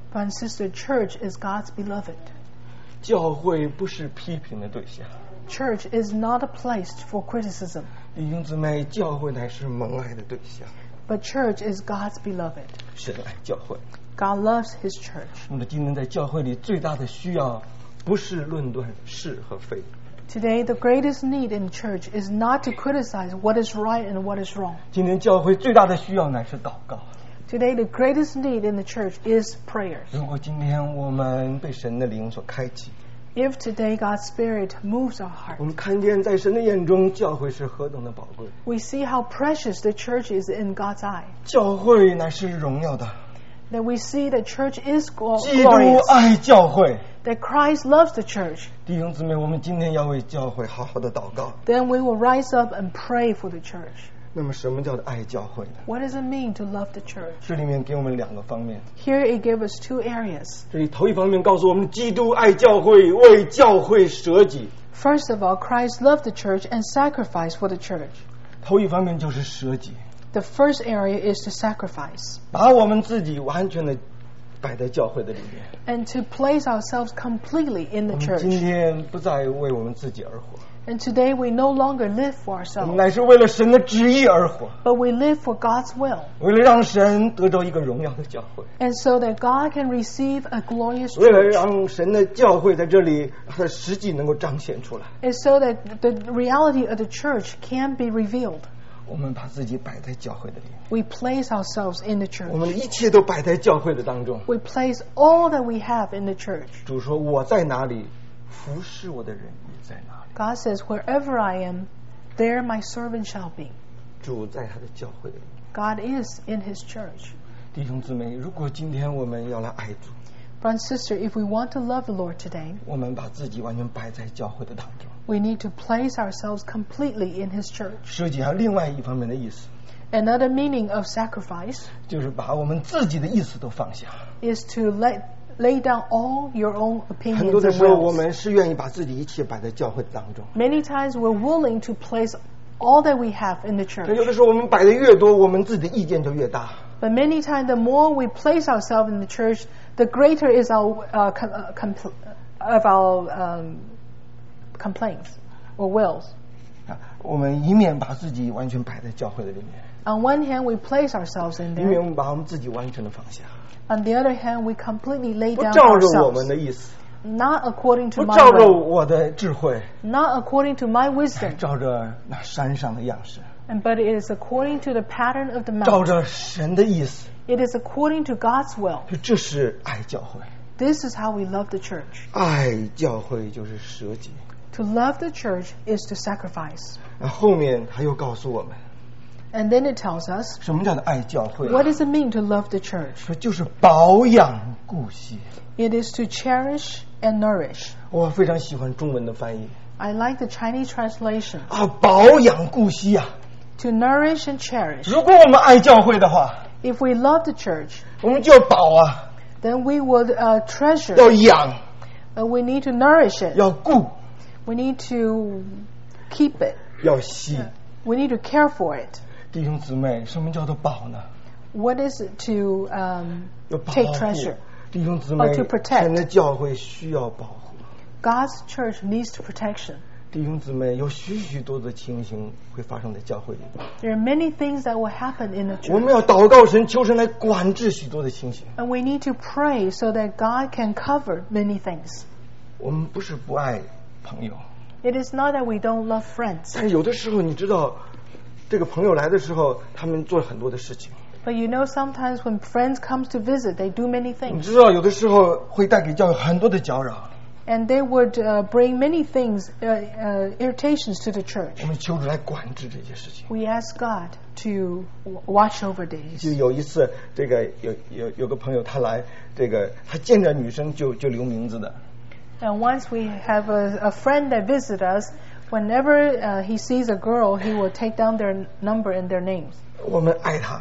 Brother and sister, church is God's beloved. 教会不是批评的对象。 Church is not a place for criticism. 弟兄姊妹，教会乃是蒙爱的对象。 But church is God's beloved. 神爱教会。 God loves His church. 我们今天在教会里最大的需要，不是论断是和非。 Today, the greatest need in church is not to criticize what is right and what is wrong. 今天教会最大的需要乃是祷告。 Today, the greatest need in the church is prayers. 如果今天我们被神的灵所开启， If today God's Spirit moves our heart, 我们看见在神的眼中，教会是何等的宝贵。 we see how precious the church is in God's eye. 教会乃是荣耀的， That we see that church is glo- 基督 glorious. 爱教会。 That Christ loves the church. 弟兄姊妹，我们今天要为教会好好的祷告。 Then we will rise up and pray for the church. 那么，什么叫做爱教会呢？ What does it mean to love the church? 这里面给我们两个方面。 Here it gives us two areas. 这里头一方面告诉我们，基督爱教会，为教会舍己。 First of all, Christ loved the church and sacrificed for the church. 头一方面就是舍己， The first area is to sacrifice 把我们自己完全的摆在教会的里面。 and to place ourselves completely in 我 the 们今 church. 天不再为我们自己而活， And today we no longer live for 我们 ourselves, 乃是为了神的旨意而活， but we live for God's will. 为了让神得着一个荣耀的教会， And so that God can receive a glorious 为了 church. 让神的教会在这里它的实际能够彰显出来， And so that the reality of the church can be revealed. 我们把自己摆在教会的里面， We place ourselves in the 我 church. 们的一切都摆在教会的当中。 We place all that we have in the church. 主说：“我在哪里，服侍我的人也在哪里。” God says, wherever I am, there my servant shall be. 主在他的教会里。 God is in His church. 弟兄姊妹，如果今天我们要来爱主， Brother and sister, if we want to love the Lord today, 我们把自己完全摆在教会的当中。 we need to place ourselves completely in His church. 舍己还有另外一方面的意思， Another meaning of sacrifice 就是把我们自己的意思都放下。 is to let, lay down all your own 很 opinions 多的 and 时候，我 wills. 们是愿意把自己一切摆在教会的当中。 Many times we're willing to place all that we have in the 但有 church. 的时候，我们摆的越多，我们自己的意见就越大。 But many times, the more we place ourselves in the church, the greater is our uh, com- uh, compl- of our um, complaints or wills. 啊，我们一面把自己完全摆在教会的里面， On one hand, we place ourselves in 一面 there. 我们把我们自己完全的放下， On the other hand, we completely lay 不 down 照着我们 ourselves. 的意思， Not according to 不 my 照着 will, 我的智慧， not according to my wisdom, 照着那山上的样式， and but it is according to the pattern of the 照 mountain. 着神的意思。 It is according to God's will. 这是爱教会， This is how we love the church. 爱教会就是舍己。 To love the church is to sacrifice. 那后面他又告诉我们， And then it tells us, 什么叫做爱教会？ what does it mean to love the church? 说就是保养顾惜。 It is to cherish and nourish. 我非常喜欢中文的翻译 I like the Chinese translation. 啊，保养顾惜啊。 To nourish and cherish. 如果我们爱教会的话， If we love the church, 我们就要保啊， then we would uh, treasure. 要养， Uh, we need to nourish it. 要顾， We need to keep it. 要惜。 We need to care for it. 弟兄姊妹，什么叫做保呢？ What is it to um, 要保 take 护 treasure? 弟兄姊妹 Oh, to，protect. 神的教会需要保护。 God's church needs protection. 弟兄姊妹，有许许多的情形会发生在教会里。 There are many things that will happen in the 我们 church. 要祷告神，求神来管制许多的情形。 And we need to pray so that God can cover many things. 我们不是不爱朋友， It is not that we don't love friends. 但是有的时候，你知道，这个朋友来的时候，他们做很多的事情。 But you know, sometimes when friends come to visit, they do many 你 things. 知道，有的时候会带给教会很多的搅扰。 And they would uh, bring many things, uh, uh, irritations to the church. 我们求主来管制这些事情。 We ask God to w- watch over 就 these. 有一次，这个有有有个朋友他来，这个他见着女生就就留名字的。 And once we have a, a friend that visits us, whenever uh, he sees a girl, he will take down their number and their names. 我们爱他，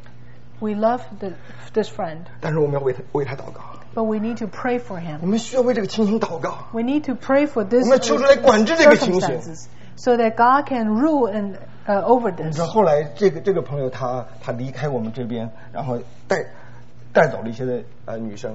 We love the, this friend, 但是我们要为他为他祷告。 but we need to pray for 我 him. 们需要为这个情形祷告。 We need to pray for this 我们求主来管制这个情形。 circumstances so that God can rule and uh, over 你 this. 知道后来这个这个朋友他他离开我们这边，然后带带走了一些的呃女生。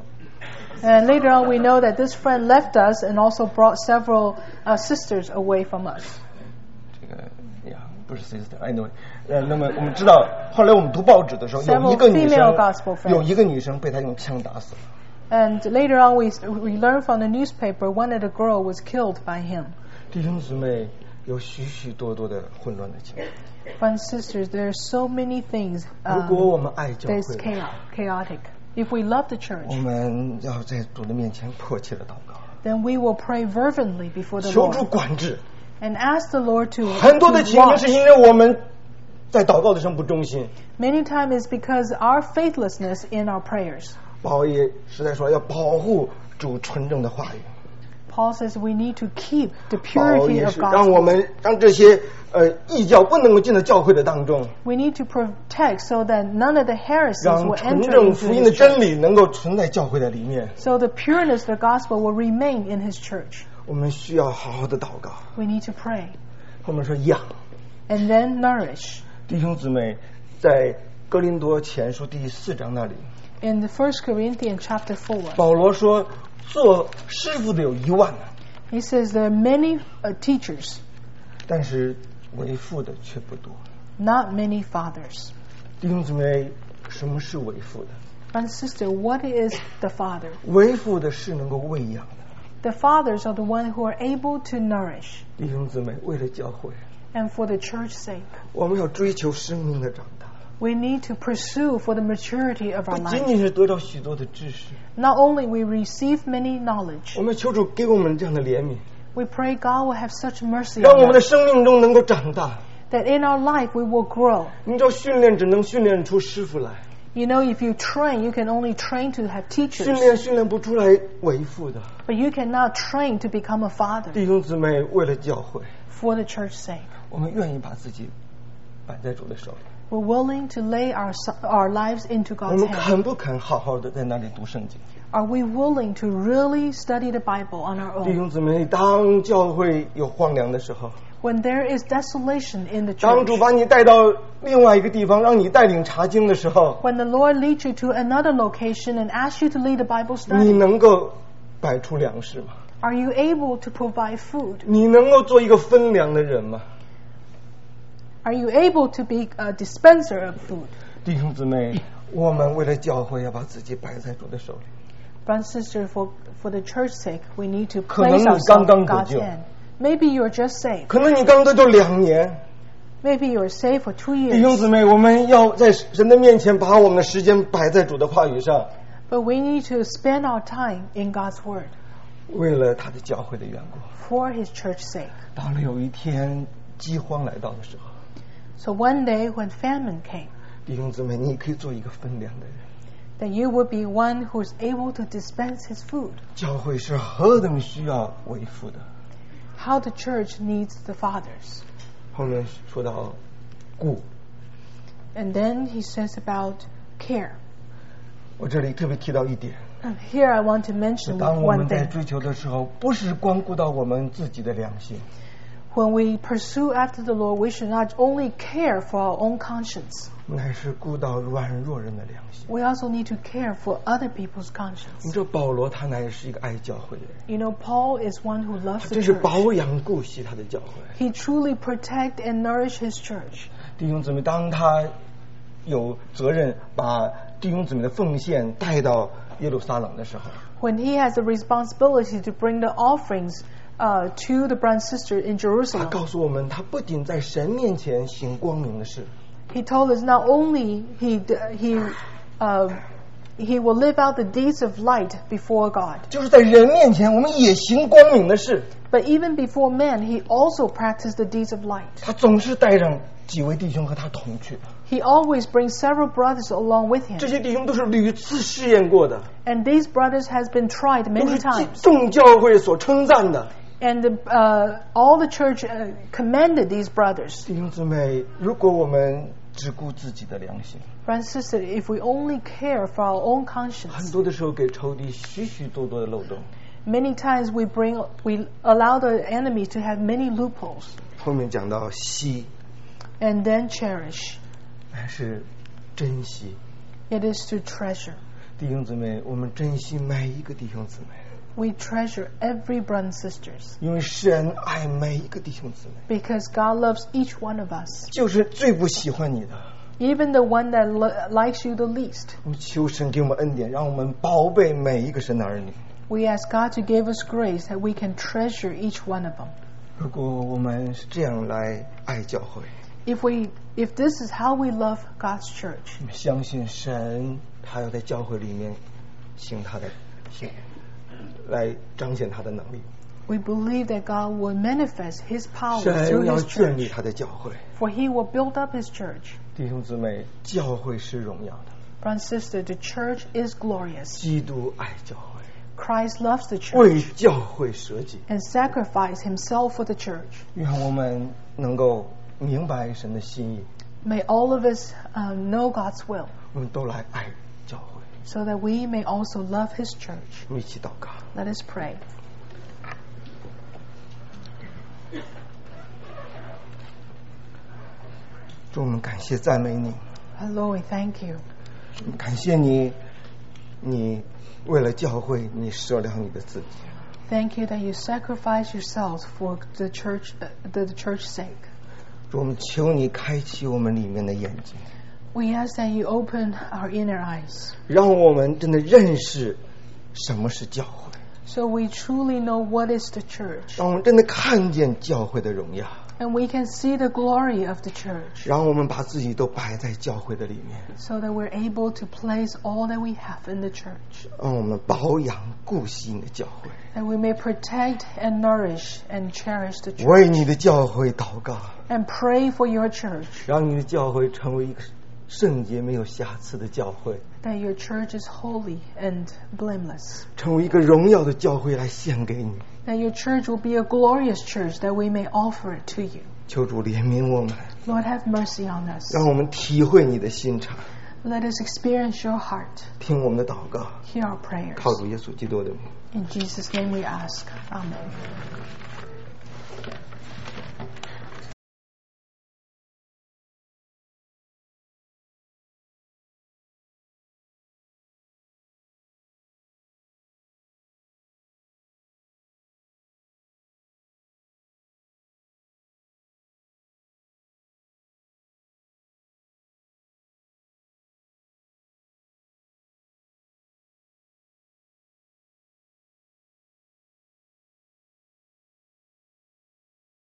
And later on, we know that this friend left us and also brought several uh, sisters away from us. 这个呀，不是 sister，anyway， 呃，那么我们知道，后来我们读报纸的时候，有一个女生，有一个女生被他用枪打死了。 And later on, we we learned from the newspaper one of the girl was killed by him. 弟兄姊妹，有许许多多的混乱的情况。 Friends, sisters, there are so many things. 如果我们爱教会 There's chaotic. If we love the church, 我们要在主的面前迫切的祷告。 then we will pray fervently before the 求主 Lord 管制。 and ask the Lord to, 很多的 to 情形 watch. 是因为我们在祷告的上不忠心。 Many times it's because our faithlessness in our prayers. 保也实在说要保护主纯正的话语。 Paul says we need to keep the 保 purity 也 of 是让我 gospel. 们让这些呃异教不能够进到教会的当中， We need to protect so that none of the heresies 让 will 纯 enter 正 into 福音的 his 真 church. 理能够存在教会的里面。 So the pureness of the gospel will remain in his church. 我们需要好好的祷告。 We need to pray 后面说养， and then nourish. 弟兄姊妹，在哥林多前书第四章那里， In the First Corinthians chapter four, 保罗说，做师傅的有一万， he says there are many uh, teachers, 但是为父的却不多。 not many fathers. 弟兄姊妹，什么是为父的？ Friend, sister, what is the father? 为父的是能够喂养的。 The fathers are the ones who are able to nourish. 弟兄姊妹，为了教会， And for the church's sake, 我们要追求生命的长大， we need to pursue for the maturity of 不 our 仅 life. 仅是得到许多的知识。 Not only we receive many knowledge, 我们求主给我们这样的怜悯， we pray God will have such mercy 让我 on 们的 us 生命中能够长大。 that in our life we will grow. 你知道，训练只能训练出师傅来， You know, if you train, you can only train to have 训 teachers, 练训练不出来为父的。 but you cannot train to become a father 弟兄姊妹，为了教会， for the church's sake. 我们愿意把自己摆在主的手里。 We're willing to lay our our lives into 我 God's 们 hands. 肯不肯好好的在那里读圣经？ Are we willing to really study the Bible on our 弟 own? 兄姊妹，当教会有荒凉的时候， When there is desolation in the 当 church, 主把你带到另外一个地方，让你带领查经的时候， when the Lord leads you to another location and asks you to lead a Bible 你 study, 能够摆出粮食吗？ are you able to provide food? 你能够做一个分粮的人吗？ Are you able to be a dispenser of food? 弟兄姊妹，我们为了教会要把自己摆在主的手里。 Brothers and sisters, for, for the church's sake, we need to 可能 place 你 ourselves 刚刚 in 得 God's 救。 hand. Maybe you're just saved. 可能你刚得救两年， Maybe you're saved for two 弟兄 years. 姊妹，我们要在神的面前把我们的时间摆在主的话语上， But we need to spend our time in God's Word 为了他的教会的缘故。 for His church's sake. 当有一天饥荒来到的时候， So one day when famine came, 弟兄姊妹，你可以做一个分粮的人。 then you will be one who is able to dispense His food. 教会是何等需要为父的。 How the church needs the fathers. 后面说到顾， And then he says about care. 我这里特别提到一点， And here I want to mention 当我 one 们在 thing. 追求的时候，不是光顾到我们自己的良心， When we pursue after the Lord, we should not only care for our own conscience. 乃是顾到软弱人的良心。 We also need to care for other people's 你 conscience. 知道保罗他乃是一个爱教会的人， You know, Paul is one who 他 loves the 真是 church. 保养顾惜他的教会。 He truly protect and nourish his church. 弟兄姊妹，当他有责任把弟兄姊妹的奉献带到耶路撒冷的时候， When he has the responsibility to bring the offerings uh, to the brother and sister in 他 Jerusalem, 告诉我们，他不仅在神面前行光明的事， he told us not only he he uh, he will live out the deeds of light before God, 就是在人面前我们也行光明的事。 but even before men, he also practiced the deeds of light. 他总是带上几位弟兄和他同去， He always brings several brothers along with him, 这些弟兄都是屡次试验过的， and these brothers has been tried 都 many 是 times, 众教会所称赞的。 and the, uh, all the church uh, commended these brothers. 弟兄姊妹，如果我们只顾自己的良心， Brothers and sisters, if we only care for our own 很 conscience, 多的时候给仇敌许许多多的漏洞。 many times we bring we allow the enemy to have many loopholes, 后面讲到惜， and then cherish. 乃是珍惜。 It is to treasure. 弟兄姊妹，我们珍惜每一个弟兄姊妹， We treasure every brother and sisters 因为神爱每一个弟兄姊妹， because God loves each one of us, 就是最不喜欢你的。 even the one that lo- likes you the least. 我们求神给我们恩典，让我们宝贝每一个神的儿女。 We ask God to give us grace that we can treasure each one of them. 如果我们是这样来爱教会， If we, if this is how we love God's church, 我们相信神他要在教会里面行他的行，来彰显他的能力。 we believe that God will manifest His power 神 through 要 His 建立 church, 他的教会。 for He will build up His church. 弟兄姊妹，教会是荣耀的， Brother and sister, the church is glorious. 基督爱教会， Christ loves the 为 church 教会舍己。 and sacrificed Himself for the church. 愿我们能够明白神的心意， May all of us um, know God's will, 我们都来爱教会。 so that we may also love His church. 我们一起祷告。 Let us pray. 主，我们感谢赞美你， Our Lord, we thank you. 感谢你，你为了教会，你舍了你的自己。 Thank you that you sacrifice yourselves for the church, uh, the, the church's sake. 主，我们求你开启我们里面的眼睛， We ask that you open our inner eyes, 让我们真的认识什么是教会， so we truly know what is the church, 让我们真的看见教会的荣耀， and we can see the glory of the church, 让我们把自己都摆在教会的里面， so that we're able to place all that we have in the church, 让我们保养顾惜你的教会， that we may protect and nourish and cherish the church, 为你的教会祷告， and pray for your church, 让你的教会成为一个圣洁没有瑕疵的教会， that your church is holy and blameless, 成为一个荣耀的教会来献给你。 that your church will be a glorious church that we may offer it to you. 求主怜悯我们， Lord, have mercy on us. 让我们体会你的心肠， Let us experience your heart. 听我们的祷告， Hear our prayers. 靠主耶稣基督的名。 In Jesus' name we ask. Amen.